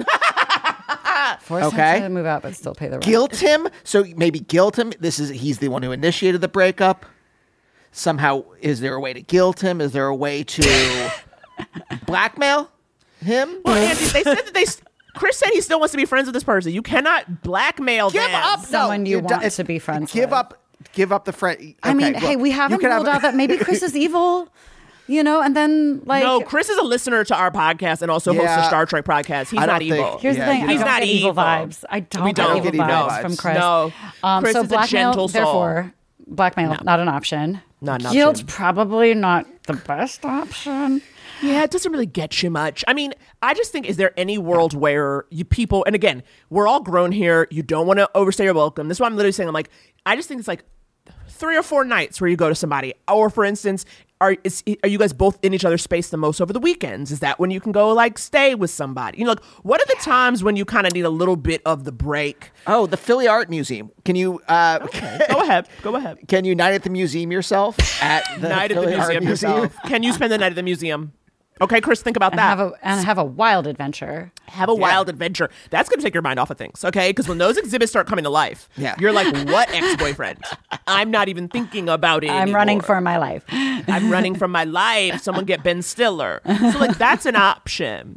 C: Force him to move out but still pay the rent.
F: Guilt him. So maybe guilt him. He's the one who initiated the breakup. Somehow, is there a way to guilt him? Is there a way to blackmail him?
G: Well, Andy, they said that Chris said he still wants to be friends with this person. You cannot blackmail them.
F: Give up
C: someone you want to be friends with.
F: Give up the friend. Okay,
C: I mean, hey, we haven't ruled out that maybe Chris is evil. You know, and then like...
G: No, Chris is a listener to our podcast and also hosts a Star Trek podcast. He's not evil.
C: Here's the thing.
G: He's
C: I don't
G: not
C: get evil vibes. I don't get evil vibes from Chris.
G: No. Chris
C: so
G: is a gentle soul.
C: Therefore, blackmail, not an option.
G: Not an
C: Guilt's
G: option.
C: probably not the best option.
G: Yeah, it doesn't really get you much. I mean, I just think, is there any world where you people... And again, we're all grown here. You don't want to overstay your welcome. This is what I'm literally saying. I'm like, I just think it's like 3 or 4 nights where you go to somebody. Or, for instance... Are you guys both in each other's space the most over the weekends? Is that when you can go like stay with somebody? You know, like what are the times when you kind of need a little bit of the break?
F: Oh, the Philly Art Museum. Can you?
G: Okay. Go ahead.
F: Can you night at the museum yourself at the
G: night
F: Philly
G: at the museum yourself? Can you spend the night at the museum? Okay, Chris, think about that.
C: Have a wild adventure.
G: Have a wild adventure. That's going to take your mind off of things, okay? Because when those exhibits start coming to life, you're like, what ex-boyfriend? I'm not even thinking about it anymore.
C: running for my life.
G: I'm running from my life. Someone get Ben Stiller. So, like, that's an option.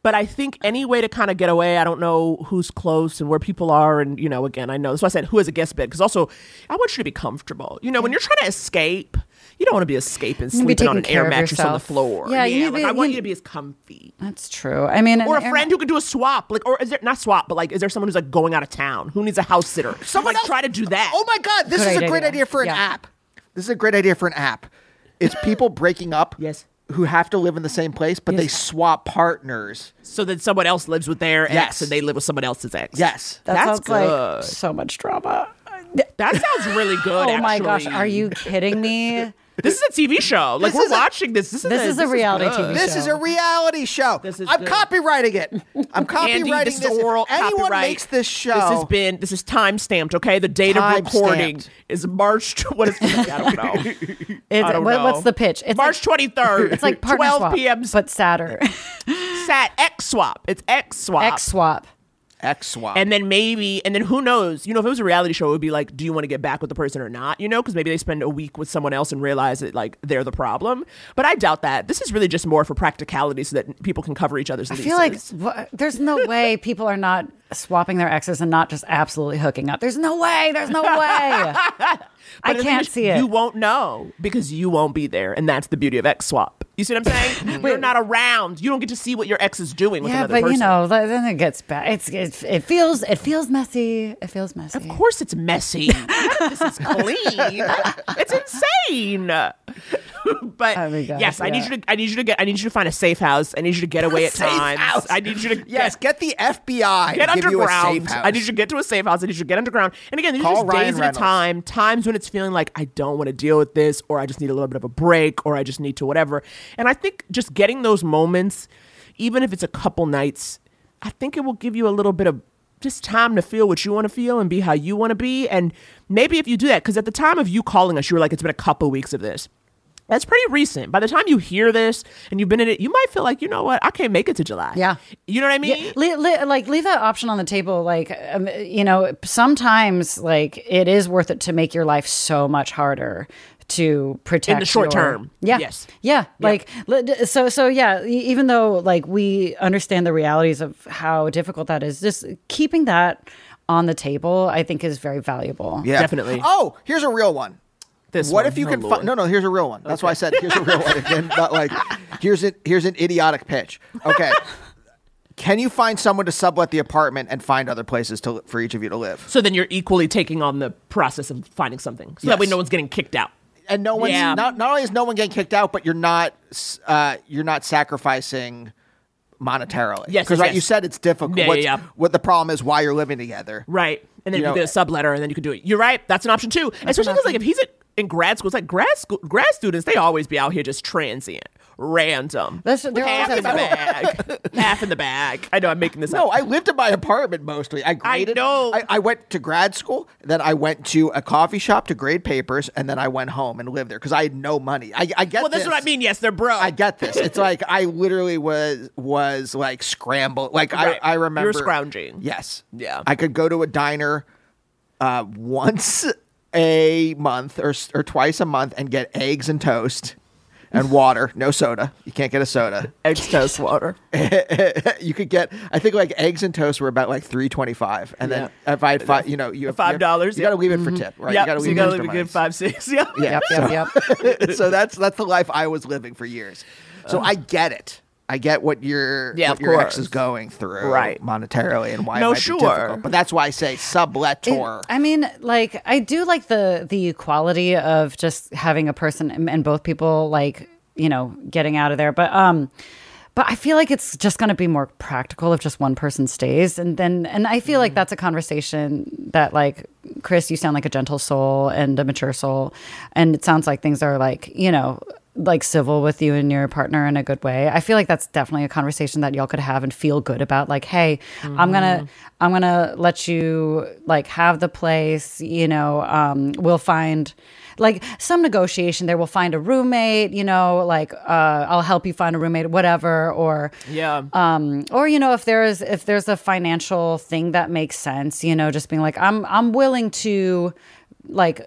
G: But I think any way to kind of get away, I don't know who's close and where people are. And, you know, again, I know. That's why I said who has a guest bed. Because also, I want you to be comfortable. You know, when you're trying to escape, you don't want to be escaping, sleeping on an air mattress on the floor.
C: Yeah,
G: I want you to be as comfy.
C: That's true. I mean,
G: or a friend who can do a swap. Like, or is there not swap, but like, is there someone who's like going out of town? Who needs a house sitter?
F: Someone else
G: try to do that.
F: Oh my God, this is a great idea for an app. This is a great idea for an app. It's people breaking up.
G: Yes.
F: Who have to live in the same place, but they swap partners.
G: So that someone else lives with their ex and they live with someone else's ex.
F: Yes.
C: That
G: That's
C: sounds like
G: good.
C: so much drama.
G: That sounds really good,
C: Oh my gosh,
G: actually.
C: are you kidding me?
G: This is a TV show. Like, we're watching this. This
C: is a reality
G: good.
C: TV
F: This is a reality show.
G: This is
F: I'm
G: good.
F: copywriting it. I'm copywriting
G: Andy, this is
F: this.
G: a oral
F: If anyone
G: copyright.
F: makes this show,
G: This is time stamped. Okay, the date of
F: Time-stamped.
G: recording is March. What is? I don't know. I don't know.
C: What's the pitch? It's
G: March 23rd.
C: It's like partner
G: 12
C: swap,
G: p.m.
C: but sadder.
G: Sat X swap. It's X swap.
C: X swap.
F: X swap.
G: And then who knows? You know, if it was a reality show, it would be like, do you want to get back with the person or not? You know, because maybe they spend a week with someone else and realize that like they're the problem. But I doubt that. This is really just more for practicality so that people can cover each other's leases.
C: I feel like there's no way people are not swapping their exes and not just absolutely hooking up. There's no way. There's no way. I can't see it.
G: You won't know because you won't be there, and that's the beauty of X swap. You see what I'm saying? You're not around. You don't get to see what your ex is doing with another person.
C: You know, then it gets bad. It feels messy. It feels messy.
G: Of course, it's messy. This is clean. It's insane. But
C: Oh my gosh,
G: yes, I
C: yeah.
G: need you to find a safe house. I need you to get away at
F: Safe
G: times.
F: house.
G: I need you to
F: get the FBI.
G: get
F: to give you a
G: underground.
F: safe house.
G: I need you to get to a safe house. I need you to get underground. And again, these
F: Call
G: are just
F: Ryan
G: days at a
F: Reynolds.
G: time. Times when it's feeling like I don't want to deal with this, or I just need a little bit of a break, or I just need to whatever. And I think just getting those moments, even if it's a couple nights, I think it will give you a little bit of just time to feel what you want to feel and be how you want to be. And maybe if you do that, because at the time of you calling us, you were like, it's been a couple weeks of this. That's pretty recent. By the time you hear this and you've been in it, you might feel like, you know what, I can't make it to July.
C: Yeah.
G: You know what I mean?
C: Yeah, leave that option on the table. Like, you know, sometimes like it is worth it to make your life so much harder to protect
G: In the short term.
C: Yeah.
G: Yes.
C: Yeah. Like, so yeah, even though like we understand the realities of how difficult that is, just keeping that on the table, I think is very valuable.
F: Yeah.
G: Definitely.
F: Oh, here's a real one.
G: This
F: What
G: one.
F: if you
G: Oh,
F: can
G: Lord.
F: find? No, here's a real one. That's why I said here's a real one. Again, not like here's an idiotic pitch. Okay. Can you find someone to sublet the apartment and find other places for each of you to live?
G: So then you're equally taking on the process of finding something. So that way
F: Yes.
G: no one's getting kicked out.
F: And no one's
G: Yeah.
F: not only is no one getting kicked out, but you're not sacrificing monetarily.
G: Yes,
F: because
G: yes,
F: right,
G: yes.
F: you said it's difficult.
G: Yeah.
F: What the problem is? Why you're living together?
G: Right. And then
F: You
G: you
F: know,
G: get a subletter and then you can do it. You're right. That's an option too. Especially because like if he's in grad school, it's like grad students, they always be out here just transient. Random.
C: They're
G: half
C: always
G: in the bag. Half in the bag. I know I'm making this
F: No,
G: up.
F: I lived in my apartment mostly. I graded.
G: know.
F: I went to grad school, then I went to a coffee shop to grade papers, and then I went home and lived there because I had no money. I get
G: Well, that's
F: this.
G: what I mean. Yes, they're broke.
F: I get this. It's like I literally was like scrambled. Like
G: Right.
F: I remember
G: You were scrounging.
F: Yes.
G: Yeah.
F: I could go to a diner once a month or twice a month and get eggs and toast and water. No soda. You can't get a soda.
G: Eggs, toast, water.
F: You could get. I think like eggs and toast were about like $3.25, and then if I had five, you have
G: $5,
F: You got to leave it for tip, right?
G: Yep.
F: You got to
G: So
F: leave
G: you gotta
F: extra
G: leave a
F: money.
G: good 5, 6. Yeah.
F: Yeah.
C: Yep.
F: So that's the life I was living for years. So I get it. I get what your
G: Yeah,
F: what
G: of
F: your ex
G: course.
F: is going through,
G: Right.
F: monetarily, and why
G: No,
F: it might
G: sure.
F: be difficult. But that's why I say sublettor.
C: I mean, like I do like the equality of just having a person and both people like, you know, getting out of there. But I feel like it's just going to be more practical if just one person stays. And I feel like that's a conversation that like, Chris, you sound like a gentle soul and a mature soul. And it sounds like things are like, you know, like civil with you and your partner in a good way. I feel like that's definitely a conversation that y'all could have and feel good about. Like, hey, I'm gonna let you like have the place, you know, we'll find like some negotiation there. We'll find a roommate, you know, like I'll help you find a roommate, whatever, or
G: Yeah.
C: or you know, if there's a financial thing that makes sense, you know, just being like I'm willing to like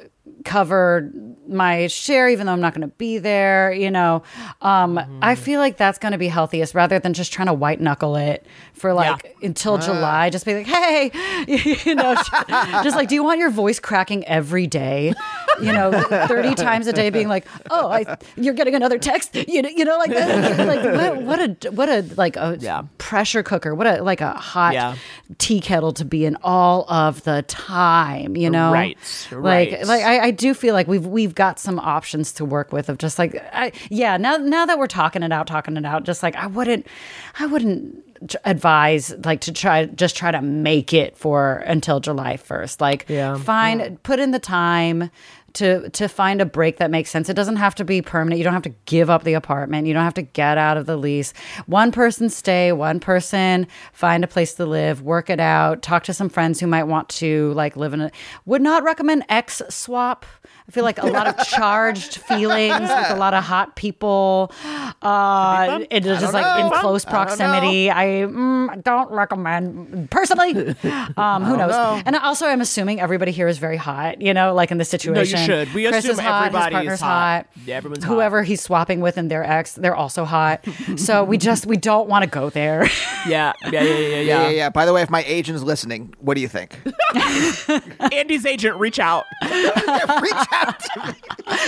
C: cover my share, even though I'm not going to be there. I feel like that's going to be healthiest rather than just trying to white knuckle it for until July. Just be like, hey, just like, do you want your voice cracking every day? 30 times a day being like, oh, you're getting another text. Like what a pressure cooker. What a hot tea kettle to be in all of the time. Right. I do feel like we've got some options to work with of just like, now that we're talking it out, just like I wouldn't advise like to try to make it for until July 1st. Like put in the time to find a break that makes sense. It doesn't have to be permanent. You don't have to give up the apartment. You don't have to get out of the lease. One person stay, one person find a place to live, work it out, talk to some friends who might want to like live in it. Would not recommend X swap. I feel like a lot of charged feelings with a lot of hot people. It is just like in close proximity. I don't recommend personally. Who knows? And also, I'm assuming everybody here is very hot. Like in this situation.
G: No, you should. We
C: Chris
G: assume
C: is hot,
G: everybody
C: his partner's
G: is hot.
C: Yeah,
G: everyone's
C: Whoever
G: hot.
C: he's swapping with and their ex, they're also hot. So we don't want to go there.
G: Yeah.
F: By the way, if my agent is listening, what do you think?
G: Andy's agent, reach out.
F: Reach out to me.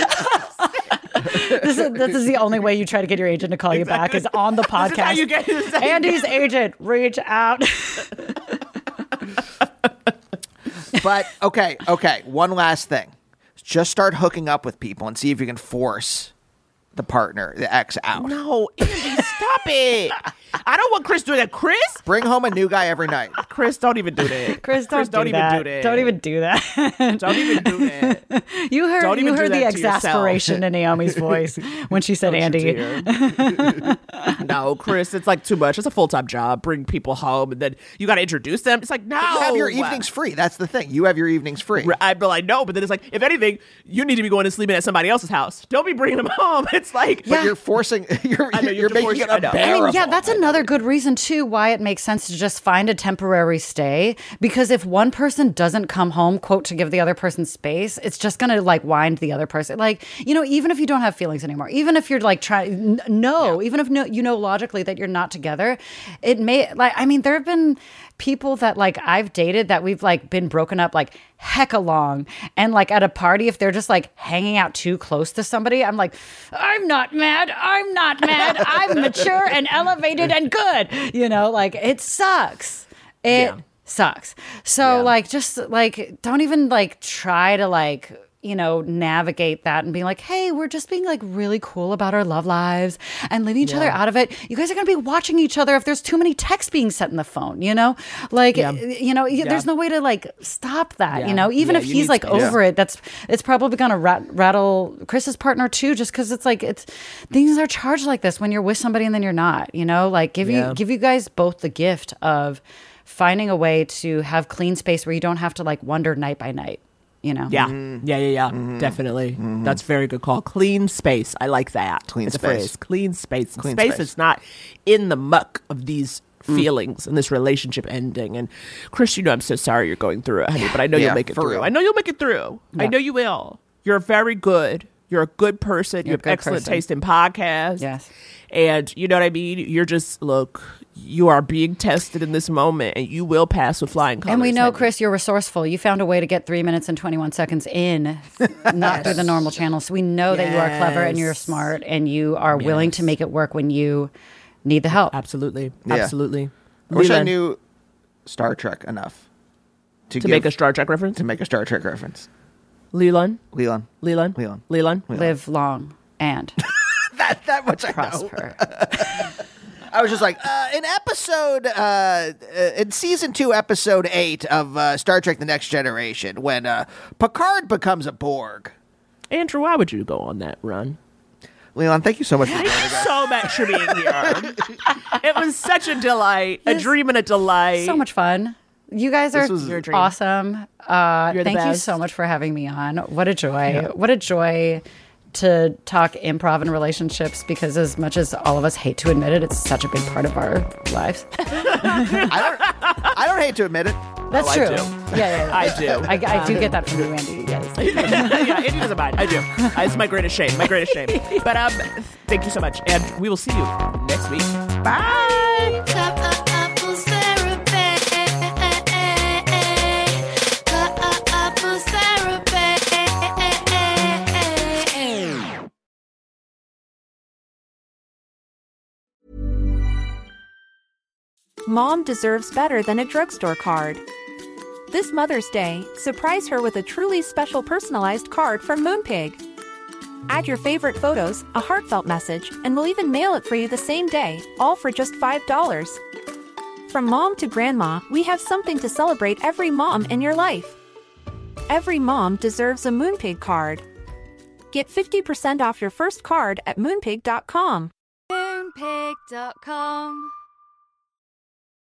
C: This is the only way you try to get your agent to call you back is on the podcast.
G: This is how you get his
C: Andy's agent, reach out.
F: But okay. One last thing. Just start hooking up with people and see if you can force the partner, the ex, out.
G: No, Andy, stop it. I don't want Chris doing that. Chris?
F: Bring home a new guy every night.
G: Chris, don't even do that.
C: Chris, don't even do that. Don't even do that.
G: Don't even do that.
C: You heard the exasperation in Naomi's voice when she said Andy.
G: No, Chris, it's like too much. It's a full-time job. Bring people home and then you got to introduce them. It's like, no.
F: But you have your evenings free. That's the thing. You have your evenings free.
G: I'd be like, no, but then it's like, if anything, you need to be going and sleeping at somebody else's house. Don't be bringing them home. It's like,
F: but you're forcing. You're making it unbearable.
C: That's another good reason too why it makes sense to just find a temporary stay, because if one person doesn't come home, quote, to give the other person space, it's just gonna like wind the other person. Like, even if you don't have feelings anymore, even if you're like trying even if logically that you're not together, it may there have been people that like I've dated that we've like been broken up like hecka long, and like at a party, if they're just like hanging out too close to somebody, I'm like, I'm not mad, I'm mature and elevated and good, like it sucks. Sucks. So like, just like, don't even like try to like, navigate that and be like, hey, we're just being like really cool about our love lives and leaving each other out of it. You guys are going to be watching each other if there's too many texts being sent in the phone, there's no way to like stop that, even if he's like over it, it's probably going to rattle Chris's partner too, just because it's like, things are charged like this when you're with somebody and then you're not, give you guys both the gift of finding a way to have clean space where you don't have to like wonder night by night.
G: Definitely. That's a very good call. Clean space. I like that.
F: Clean space.
G: Phrase. Clean space. Space is not in the muck of these feelings and this relationship ending. And Chris, I'm so sorry you're going through it, honey, but I know you'll make it through.
F: Real.
G: I know you'll make it through. I know you will. You're very good. You're a good person. You have excellent taste in podcasts.
C: Yes.
G: And you know what I mean? You're just, you are being tested in this moment, and you will pass with flying colors.
C: And we know,
G: honey.
C: Chris, you're resourceful. You found a way to get 3 minutes and 21 seconds in, not through the normal channels. So we know that you are clever and you're smart, and you are willing to make it work when you need the help.
G: Absolutely.
F: Yeah.
G: Absolutely.
F: I wish I knew Star Trek enough
G: to make a Star Trek reference?
F: To make a Star Trek reference.
G: Leland.
C: Live long and
F: that much
C: prosper.
F: I was just like, in season 2, episode 8 of Star Trek: The Next Generation, when Picard becomes a Borg.
G: Andrew, why would you go on that run?
F: Leland, thank you so much for joining us.
G: So much for being here. It was such a delight, a dream and a delight.
C: So much fun. You guys are awesome. Thank you
G: best.
C: so much for having me on. What a joy. Yeah. What a joy to talk improv and relationships, because as much as all of us hate to admit it, it's such a big part of our lives.
F: I don't hate to admit it.
C: That's
G: Oh, I
C: true.
G: do.
C: Yeah.
G: I do.
C: I do get that from you, Andy. Yes.
G: Yeah, Andy doesn't mind. I do. It's my greatest shame. But thank you so much, and we will see you next week. Bye.
E: Couples therapy. Couples therapy.
J: Mom deserves better than a drugstore card. This Mother's Day, surprise her with a truly special personalized card from Moonpig. Add your favorite photos, a heartfelt message, and we'll even mail it for you the same day, all for just $5. From mom to grandma, we have something to celebrate every mom in your life. Every mom deserves a Moonpig card. Get 50% off your first card at moonpig.com.
E: Moonpig.com